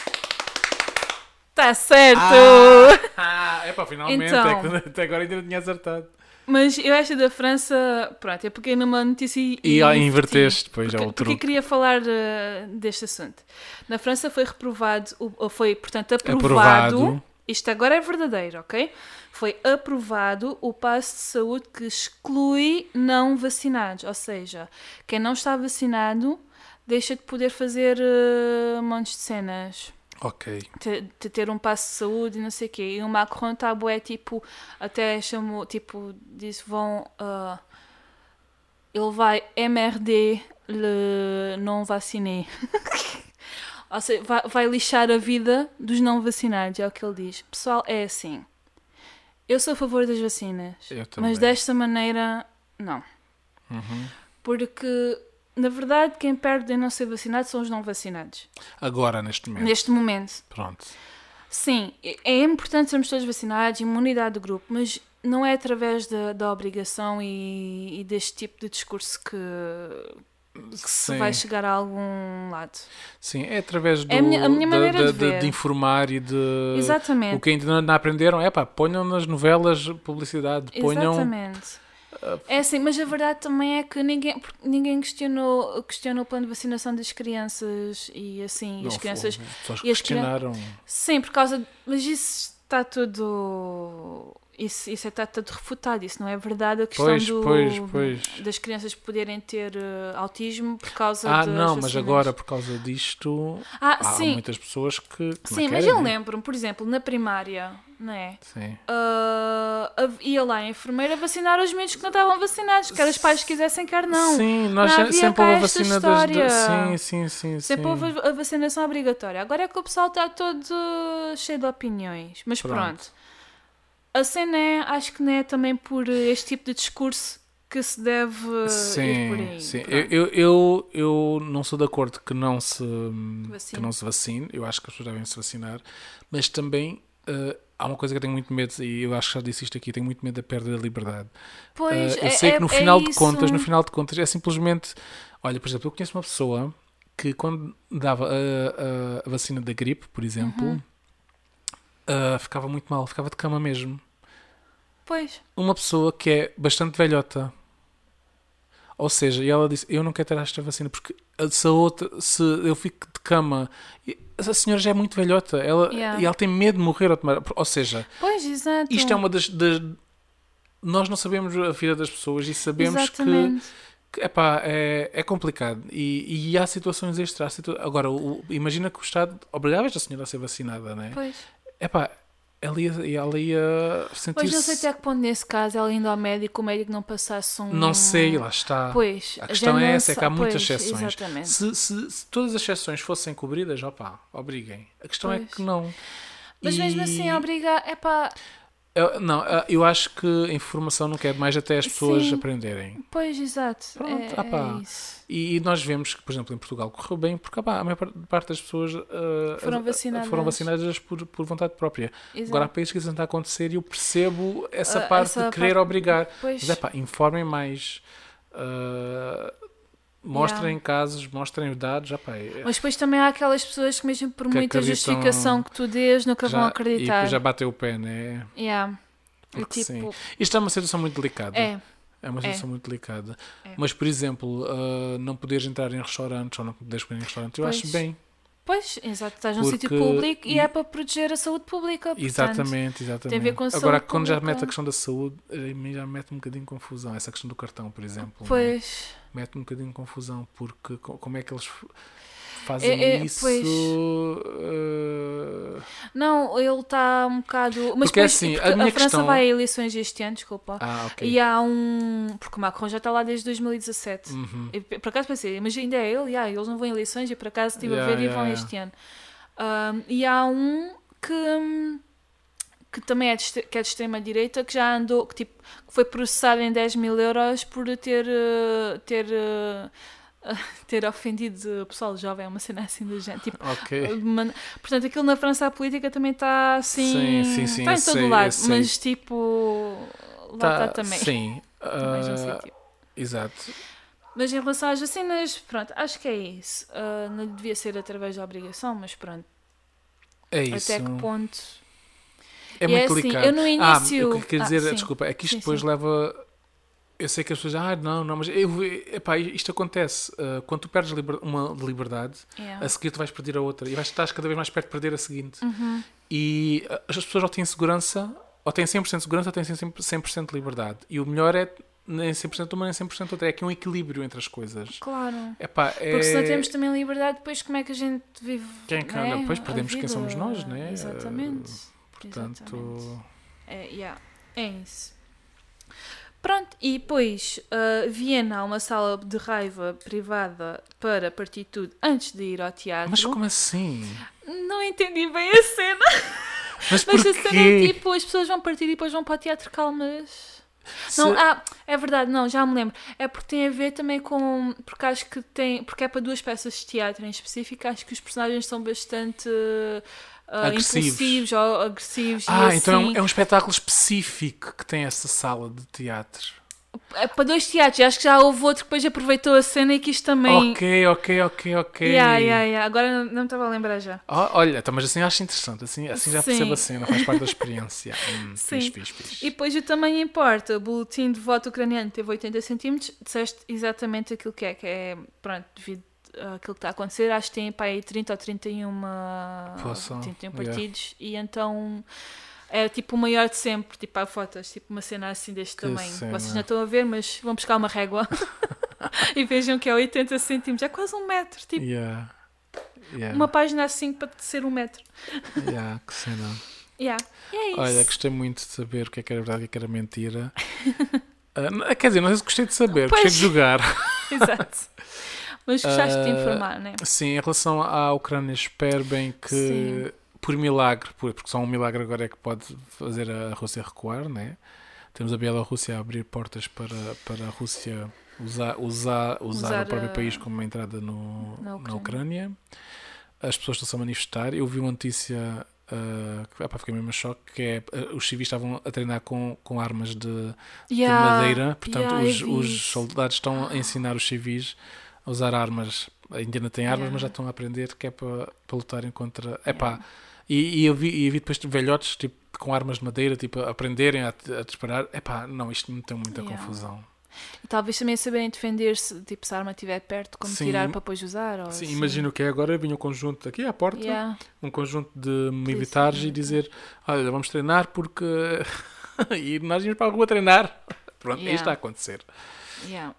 Speaker 1: Está certo!
Speaker 2: Ah, é pá, finalmente,
Speaker 1: Então.
Speaker 2: é que até agora ainda não tinha acertado.
Speaker 1: Mas eu esta da França, pronto, eu peguei numa notícia e,
Speaker 2: E,
Speaker 1: e
Speaker 2: ah,
Speaker 1: inverti,
Speaker 2: inverteste depois
Speaker 1: porque,
Speaker 2: já o
Speaker 1: porque
Speaker 2: truque.
Speaker 1: queria falar uh, deste assunto. Na França foi reprovado, o- ou foi, portanto, aprovado,
Speaker 2: Aprovado.
Speaker 1: isto agora é verdadeiro, ok? Foi aprovado o passo de saúde que exclui não vacinados, ou seja, quem não está vacinado deixa de poder fazer uh, montes de cenas.
Speaker 2: Ok.
Speaker 1: De, de ter um passo de saúde e não sei o quê. E o Macron está bué, tipo, até chamou, tipo, disse, vão, ah, ele vai emmerder le não vaciné. Ou seja, vai, vai lixar a vida dos não vacinados, é o que ele diz. Pessoal, é assim, eu sou a favor das vacinas,
Speaker 2: Eu também.
Speaker 1: mas desta maneira, não.
Speaker 2: Uhum.
Speaker 1: Porque, na verdade, quem perde em não ser vacinado são os não vacinados.
Speaker 2: Agora, neste momento.
Speaker 1: Neste momento.
Speaker 2: Pronto.
Speaker 1: Sim, é importante sermos todos vacinados, imunidade do grupo, mas não é através da, da obrigação e, e deste tipo de discurso que, que se
Speaker 2: Sim.
Speaker 1: vai chegar a algum lado.
Speaker 2: Sim, é através do,
Speaker 1: É a minha- a minha
Speaker 2: da-
Speaker 1: maneira
Speaker 2: da-
Speaker 1: de
Speaker 2: de,
Speaker 1: ver.
Speaker 2: de informar e de...
Speaker 1: Exatamente.
Speaker 2: O que ainda não, não aprenderam é pá, ponham nas novelas publicidade, ponham...
Speaker 1: Exatamente. É assim, mas a verdade também é que ninguém, ninguém questionou, questionou o plano de vacinação das crianças e assim,
Speaker 2: Não,
Speaker 1: as crianças...
Speaker 2: houve pessoas que
Speaker 1: e as crian-
Speaker 2: questionaram.
Speaker 1: Sim, por causa... de- Mas isso está tudo... Isso, isso está tudo refutado. Isso não é verdade. A questão
Speaker 2: Pois,
Speaker 1: do,
Speaker 2: pois, pois.
Speaker 1: das crianças poderem ter eh, autismo por causa
Speaker 2: Ah,
Speaker 1: das
Speaker 2: não, mas
Speaker 1: vacinas.
Speaker 2: agora por causa disto
Speaker 1: Ah,
Speaker 2: há
Speaker 1: sim.
Speaker 2: muitas pessoas que, que não
Speaker 1: Sim, mas
Speaker 2: querem,
Speaker 1: eu
Speaker 2: né?
Speaker 1: lembro-me, por exemplo, na primária, não é?
Speaker 2: Sim.
Speaker 1: Ah, hav- ia lá a enfermeira vacinar os meninos que não estavam vacinados, quer os pais quisessem, quer não.
Speaker 2: Sim, nós
Speaker 1: Não
Speaker 2: se-
Speaker 1: havia
Speaker 2: sempre
Speaker 1: cá
Speaker 2: houve a
Speaker 1: esta
Speaker 2: vacina das...
Speaker 1: história.
Speaker 2: da- Sim, sim, sim.
Speaker 1: Sempre
Speaker 2: sim.
Speaker 1: houve a vacinação obrigatória. Agora é que o pessoal está todo cheio de opiniões. Mas
Speaker 2: Pronto.
Speaker 1: pronto. A cena é, acho que não é também por este tipo de discurso que se deve ir por aí.
Speaker 2: Sim, sim. Eu,
Speaker 1: Pronto.
Speaker 2: eu, eu, eu não sou de acordo que não se,
Speaker 1: Vacine.
Speaker 2: que não se vacine. Eu acho que as pessoas devem se vacinar. Mas também eh, há uma coisa que eu tenho muito medo, e eu acho que já disse isto aqui, tenho muito medo da perda da liberdade.
Speaker 1: Pois,
Speaker 2: Eh, eu
Speaker 1: é-
Speaker 2: sei
Speaker 1: é-
Speaker 2: que no
Speaker 1: é
Speaker 2: final de
Speaker 1: isso.
Speaker 2: contas, no final de contas, é simplesmente... Olha, por exemplo, eu conheço uma pessoa que quando dava a, a- a vacina da gripe, por exemplo,
Speaker 1: Uhum.
Speaker 2: eh, ficava muito mal, ficava de cama mesmo.
Speaker 1: Pois.
Speaker 2: Uma pessoa que é bastante velhota. Ou seja, e ela disse, eu não quero ter esta vacina porque se, a outra, se eu fico de cama... A senhora já é muito velhota, ela,
Speaker 1: Yeah.
Speaker 2: e ela tem medo de morrer ao tomar... Ou seja,
Speaker 1: Pois, exato.
Speaker 2: isto é uma das, das... Nós não sabemos a vida das pessoas e sabemos que,
Speaker 1: Exatamente.
Speaker 2: que epá, é, é complicado. E, e há situações extras. há situa- Agora, o- imagina que o Estado obrigava esta senhora a ser vacinada, não é?
Speaker 1: Pois.
Speaker 2: Epá, ela ia, ela ia sentir-se...
Speaker 1: Pois não sei até que ponto nesse caso ela indo ao médico, o médico não passasse um...
Speaker 2: Não sei, lá está.
Speaker 1: Pois.
Speaker 2: A questão
Speaker 1: já
Speaker 2: é
Speaker 1: não
Speaker 2: essa, é que há
Speaker 1: sa-
Speaker 2: muitas
Speaker 1: pois,
Speaker 2: exceções.
Speaker 1: Exatamente.
Speaker 2: Se, se- se todas as exceções fossem cobridas, opá, obriguem. A questão é
Speaker 1: Pois.
Speaker 2: que não.
Speaker 1: Mas
Speaker 2: E-
Speaker 1: mesmo assim, obrigar... É pá...
Speaker 2: Eu, não, eu acho que a informação não quer demais até as pessoas
Speaker 1: Sim.
Speaker 2: aprenderem.
Speaker 1: Pois, exato.
Speaker 2: Pronto,
Speaker 1: é,
Speaker 2: ah pá.
Speaker 1: é isso.
Speaker 2: E, e nós vemos que, por exemplo, em Portugal correu bem porque opá, a maior par- parte das pessoas ah,
Speaker 1: Foram
Speaker 2: ah,
Speaker 1: vacinadas.
Speaker 2: foram vacinadas por, por vontade própria.
Speaker 1: Exato.
Speaker 2: Agora há países que isso não está a acontecer e eu percebo essa
Speaker 1: Ah,
Speaker 2: parte
Speaker 1: essa
Speaker 2: de querer
Speaker 1: parte-
Speaker 2: obrigar.
Speaker 1: Pois.
Speaker 2: Mas é pá, informem mais. ah, mostrem
Speaker 1: Yeah.
Speaker 2: casos, mostrem os dados. Já, pá, é-
Speaker 1: Mas depois também há aquelas pessoas que mesmo por
Speaker 2: Que
Speaker 1: muita
Speaker 2: acreditam-
Speaker 1: justificação que tu dês nunca
Speaker 2: já,
Speaker 1: vão
Speaker 2: e
Speaker 1: acreditar.
Speaker 2: depois já bateu o pé, né?
Speaker 1: Yeah. E
Speaker 2: Porque
Speaker 1: tipo,
Speaker 2: sim. Isto é uma situação muito delicada.
Speaker 1: é.
Speaker 2: É uma
Speaker 1: É.
Speaker 2: situação muito delicada.
Speaker 1: É.
Speaker 2: Mas, por exemplo, ah, não poderes entrar em restaurantes ou não poderes comer em restaurantes, eu
Speaker 1: Pois.
Speaker 2: acho bem.
Speaker 1: Pois, exato, estás num
Speaker 2: Porque-
Speaker 1: sítio público e
Speaker 2: e-
Speaker 1: é para proteger a saúde pública. Portanto,
Speaker 2: Exatamente, exatamente.
Speaker 1: ver com a
Speaker 2: Agora,
Speaker 1: saúde
Speaker 2: quando já
Speaker 1: pública.
Speaker 2: mete a questão da saúde, a mim já mete um bocadinho de confusão. Essa questão do cartão, por exemplo. não é?
Speaker 1: Pois,
Speaker 2: Mete um bocadinho de confusão, porque co- como é que eles f- fazem
Speaker 1: É- é,
Speaker 2: isso?
Speaker 1: pois.
Speaker 2: ah,
Speaker 1: não, ele está um bocado. Mas
Speaker 2: Porque,
Speaker 1: depois,
Speaker 2: assim, a
Speaker 1: porque
Speaker 2: minha
Speaker 1: França
Speaker 2: questão-
Speaker 1: vai a eleições este ano, desculpa.
Speaker 2: Ah, ok.
Speaker 1: E há um. Porque o Macron já está lá desde dois mil e dezassete.
Speaker 2: Uhum.
Speaker 1: Eu, por acaso pensei, mas ainda é ele, yeah, eles não vão em eleições e por acaso estive
Speaker 2: Yeah,
Speaker 1: a ver e
Speaker 2: yeah,
Speaker 1: vão
Speaker 2: yeah.
Speaker 1: este ano. Um, e há um que, hum, que também é de, extre- que é de extrema-direita, que já andou, que, tipo, que foi processado em dez mil euros por ter, uh, ter, uh, uh, ter ofendido o pessoal jovem, uma cena assim do género. Tipo,
Speaker 2: Ok.
Speaker 1: man- portanto, aquilo na França, a política também está assim,
Speaker 2: Sim, sim, sim,
Speaker 1: está
Speaker 2: eu
Speaker 1: em todo
Speaker 2: sei, eu
Speaker 1: lado,
Speaker 2: sei.
Speaker 1: mas tipo, lá
Speaker 2: Tá,
Speaker 1: está também.
Speaker 2: Sim.
Speaker 1: No mesmo
Speaker 2: ah,
Speaker 1: sítio.
Speaker 2: exato.
Speaker 1: Mas em relação às vacinas, pronto, acho que é isso. Uh, não devia ser através da obrigação, mas pronto,
Speaker 2: É isso.
Speaker 1: até que ponto...
Speaker 2: É
Speaker 1: E
Speaker 2: muito
Speaker 1: é assim,
Speaker 2: delicado.
Speaker 1: eu no início-
Speaker 2: Ah, o que eu queria
Speaker 1: Ah,
Speaker 2: dizer,
Speaker 1: sim.
Speaker 2: desculpa, é que isto
Speaker 1: Sim,
Speaker 2: depois
Speaker 1: sim.
Speaker 2: leva. Eu sei que as pessoas. Ah, não, não, mas eu, epá, isto acontece. ah, quando tu perdes liber- uma liberdade,
Speaker 1: Yeah.
Speaker 2: a seguir tu vais perder a outra e vais estar cada vez mais perto de perder a seguinte.
Speaker 1: Uhum.
Speaker 2: E ah, as pessoas ou têm segurança, ou têm cem por cento de segurança, ou têm cem por cento de liberdade. E o melhor é nem cem por cento uma, nem cem por cento outra. É que é um equilíbrio entre as coisas.
Speaker 1: Claro.
Speaker 2: Epá, é...
Speaker 1: Porque se não temos também liberdade, depois como é que a gente vive?
Speaker 2: Quem
Speaker 1: né?
Speaker 2: calha, depois
Speaker 1: a
Speaker 2: perdemos quem
Speaker 1: vida?
Speaker 2: somos nós, né?
Speaker 1: Exatamente.
Speaker 2: Portanto,
Speaker 1: Exatamente. É, yeah, é isso. Pronto, e depois uh, Viena há uma sala de raiva privada para partir tudo antes de ir ao teatro.
Speaker 2: mas como assim?
Speaker 1: Não entendi bem a cena.
Speaker 2: Mas
Speaker 1: Mas a
Speaker 2: porquê?
Speaker 1: cena é tipo, as pessoas vão partir e depois vão para o teatro calmas. Não,
Speaker 2: Se-
Speaker 1: ah, é verdade, não, já me lembro. É porque tem a ver também com. Porque acho que tem. Porque é para duas peças de teatro em específico, acho que os personagens são bastante ah,
Speaker 2: Agressivos.
Speaker 1: impulsivos ou agressivos.
Speaker 2: Ah,
Speaker 1: e
Speaker 2: então é
Speaker 1: assim.
Speaker 2: um, é um espetáculo específico que tem essa sala de teatro.
Speaker 1: É para dois teatros. E acho que já houve outro que depois aproveitou a cena e quis também.
Speaker 2: Ok, ok, ok, ok.
Speaker 1: Yeah, yeah, yeah. Agora não, não me estava a lembrar já.
Speaker 2: Oh, olha, então, mas assim acho interessante. Assim, assim já
Speaker 1: Sim.
Speaker 2: percebo a cena, faz parte da experiência. Hum,
Speaker 1: Sim.
Speaker 2: fixe, fixe, fixe.
Speaker 1: E depois o tamanho importa. O boletim de voto ucraniano teve oitenta centímetros. Disseste exatamente aquilo que é, que é, pronto, devido àquilo que está a acontecer, acho que tem para aí trinta ou trinta e um,
Speaker 2: Poção,
Speaker 1: trinta e um
Speaker 2: yeah.
Speaker 1: partidos. E então é tipo o maior de sempre. Tipo, há fotos, tipo uma cena assim deste
Speaker 2: Que
Speaker 1: tamanho.
Speaker 2: cena.
Speaker 1: Vocês não estão a ver, mas vão buscar uma régua e vejam que é oitenta centímetros. É quase um metro. Tipo,
Speaker 2: Yeah. Yeah.
Speaker 1: uma página assim para ser um metro.
Speaker 2: Yeah, que cena.
Speaker 1: Yeah. E é isso.
Speaker 2: Olha, gostei muito de saber o que é que era verdade e o que era mentira. Ah, não- quer dizer, não sei se gostei de saber,
Speaker 1: Pois.
Speaker 2: gostei de jogar.
Speaker 1: Exato. Mas gostaste de
Speaker 2: Ah,
Speaker 1: informar, não é?
Speaker 2: Sim, em relação à Ucrânia, espero bem que,
Speaker 1: Sim.
Speaker 2: por milagre, por- porque só um milagre agora é que pode fazer a Rússia recuar, né? Temos a Bielorrússia a abrir portas para, para a Rússia usar, usar, usar,
Speaker 1: Usar
Speaker 2: o próprio
Speaker 1: a-
Speaker 2: país como uma entrada no,
Speaker 1: na
Speaker 2: na,
Speaker 1: Ucrânia.
Speaker 2: Ucrânia. As pessoas estão-se a manifestar. Eu vi uma notícia ah, que epá, fiquei mesmo em choque, que é ah, os civis estavam a treinar com, com armas de, de
Speaker 1: Yeah,
Speaker 2: madeira, portanto
Speaker 1: yeah, eu
Speaker 2: os,
Speaker 1: vi
Speaker 2: os
Speaker 1: isso.
Speaker 2: soldados estão a ensinar os civis a usar armas. Ainda não têm armas,
Speaker 1: Yeah.
Speaker 2: mas já estão a aprender que é para, para lutarem contra. Epá, e, e eu vi, e eu vi depois velhotes tipo, com armas de madeira tipo, a aprenderem a, a disparar. Epá, não, isto me tem muita
Speaker 1: Yeah.
Speaker 2: confusão.
Speaker 1: E talvez também saberem defender-se, tipo, se a arma estiver perto, como
Speaker 2: Sim.
Speaker 1: tirar para depois usar. Ou
Speaker 2: Sim,
Speaker 1: assim.
Speaker 2: imagino que é agora vinha um conjunto aqui à porta,
Speaker 1: Yeah.
Speaker 2: um conjunto de militares e
Speaker 1: militar.
Speaker 2: dizer: olha, vamos treinar porque. e nós íamos para a rua treinar. Pronto,
Speaker 1: Yeah.
Speaker 2: isto está a acontecer.
Speaker 1: Yeah.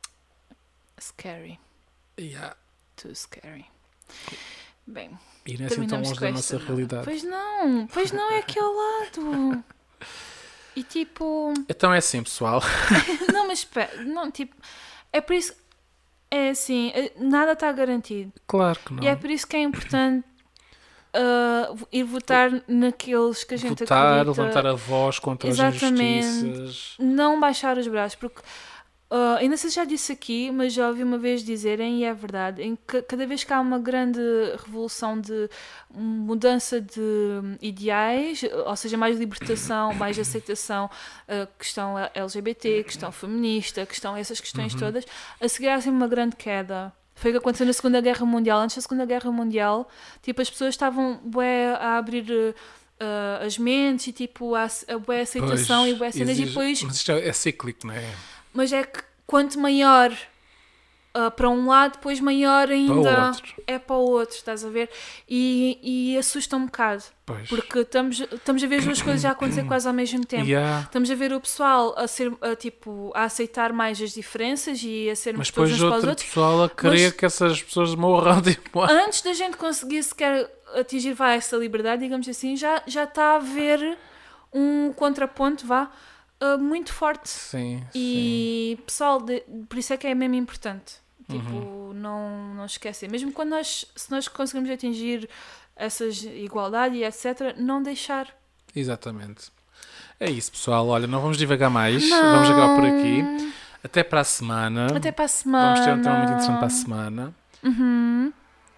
Speaker 1: Scary.
Speaker 2: Yeah.
Speaker 1: Too scary. Bem,
Speaker 2: E não é assim tão
Speaker 1: terminamos
Speaker 2: longe
Speaker 1: com
Speaker 2: da
Speaker 1: esta,
Speaker 2: nossa
Speaker 1: não.
Speaker 2: realidade.
Speaker 1: Pois não, pois não, é aqui ao lado. E tipo,
Speaker 2: Então é assim, pessoal.
Speaker 1: não, mas espera, não, tipo, é por isso, é assim, eh, nada está garantido.
Speaker 2: Claro que não.
Speaker 1: E é por isso que é importante ah, ir votar naqueles que a gente
Speaker 2: Votar,
Speaker 1: acredita.
Speaker 2: levantar a voz contra
Speaker 1: Exatamente.
Speaker 2: as injustiças.
Speaker 1: Não baixar os braços, porque ah, ainda sei se já disse aqui, mas já ouvi uma vez dizerem, e é verdade, em que cada vez que há uma grande revolução de mudança de ideais, ou seja, mais libertação, mais aceitação, a questão L G B T, questão feminista, questão essas questões
Speaker 2: Uhum.
Speaker 1: todas, a seguir há sempre uma grande queda. Foi o que aconteceu na Segunda Guerra Mundial. Antes da Segunda Guerra Mundial, tipo, as pessoas estavam bué, a abrir uh, as mentes e tipo, a, a bué aceitação
Speaker 2: Pois,
Speaker 1: e bué cenas, e
Speaker 2: exige-
Speaker 1: depois...
Speaker 2: Mas isto é, é cíclico, não é?
Speaker 1: Mas é que quanto maior uh, para um lado, depois maior ainda
Speaker 2: Para o outro.
Speaker 1: é para o outro, estás a ver? E, e assusta um bocado,
Speaker 2: Pois.
Speaker 1: porque estamos, estamos a ver as duas coisas já acontecer quase ao mesmo tempo.
Speaker 2: Yeah.
Speaker 1: Estamos a ver o pessoal a, ser, a, tipo, a aceitar mais as diferenças e a sermos
Speaker 2: Mas
Speaker 1: todos
Speaker 2: depois
Speaker 1: uns para os
Speaker 2: outro
Speaker 1: outros.
Speaker 2: pessoal a querer
Speaker 1: Mas-
Speaker 2: que essas pessoas morram. Tipo,
Speaker 1: Antes da gente conseguir sequer atingir vá, essa liberdade, digamos assim, já, já está a haver um contraponto, vá, uh, muito forte.
Speaker 2: sim, sim.
Speaker 1: E pessoal, de- por isso é que é mesmo importante. Tipo,
Speaker 2: Uhum.
Speaker 1: não, não esquecer. Mesmo quando nós, se nós conseguimos atingir essas igualdade e etcétera, não deixar.
Speaker 2: Exatamente. É isso, pessoal. Olha, não vamos divagar mais.
Speaker 1: Não.
Speaker 2: Vamos acabar por aqui. Até para a semana.
Speaker 1: Até para a semana.
Speaker 2: Vamos ter um tema muito interessante para a semana.
Speaker 1: Uhum.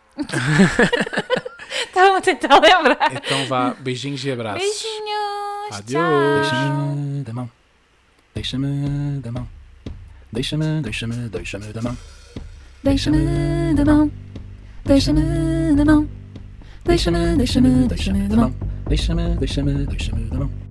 Speaker 1: Estava a tentar lembrar.
Speaker 2: Então vá, beijinhos e abraços.
Speaker 1: Beijinhos.
Speaker 2: Adeus.
Speaker 1: Tchau.
Speaker 5: Deixa-me da mão. Deixa-me da mão. Deixa-me, deixa-me, deixa-me da mão.
Speaker 1: Deixa-me da mão. Deixa-me da mão. Deixa-me, deixa-me, deixa-me da mão.
Speaker 5: Deixa-me, deixa-me, deixa-me da mão.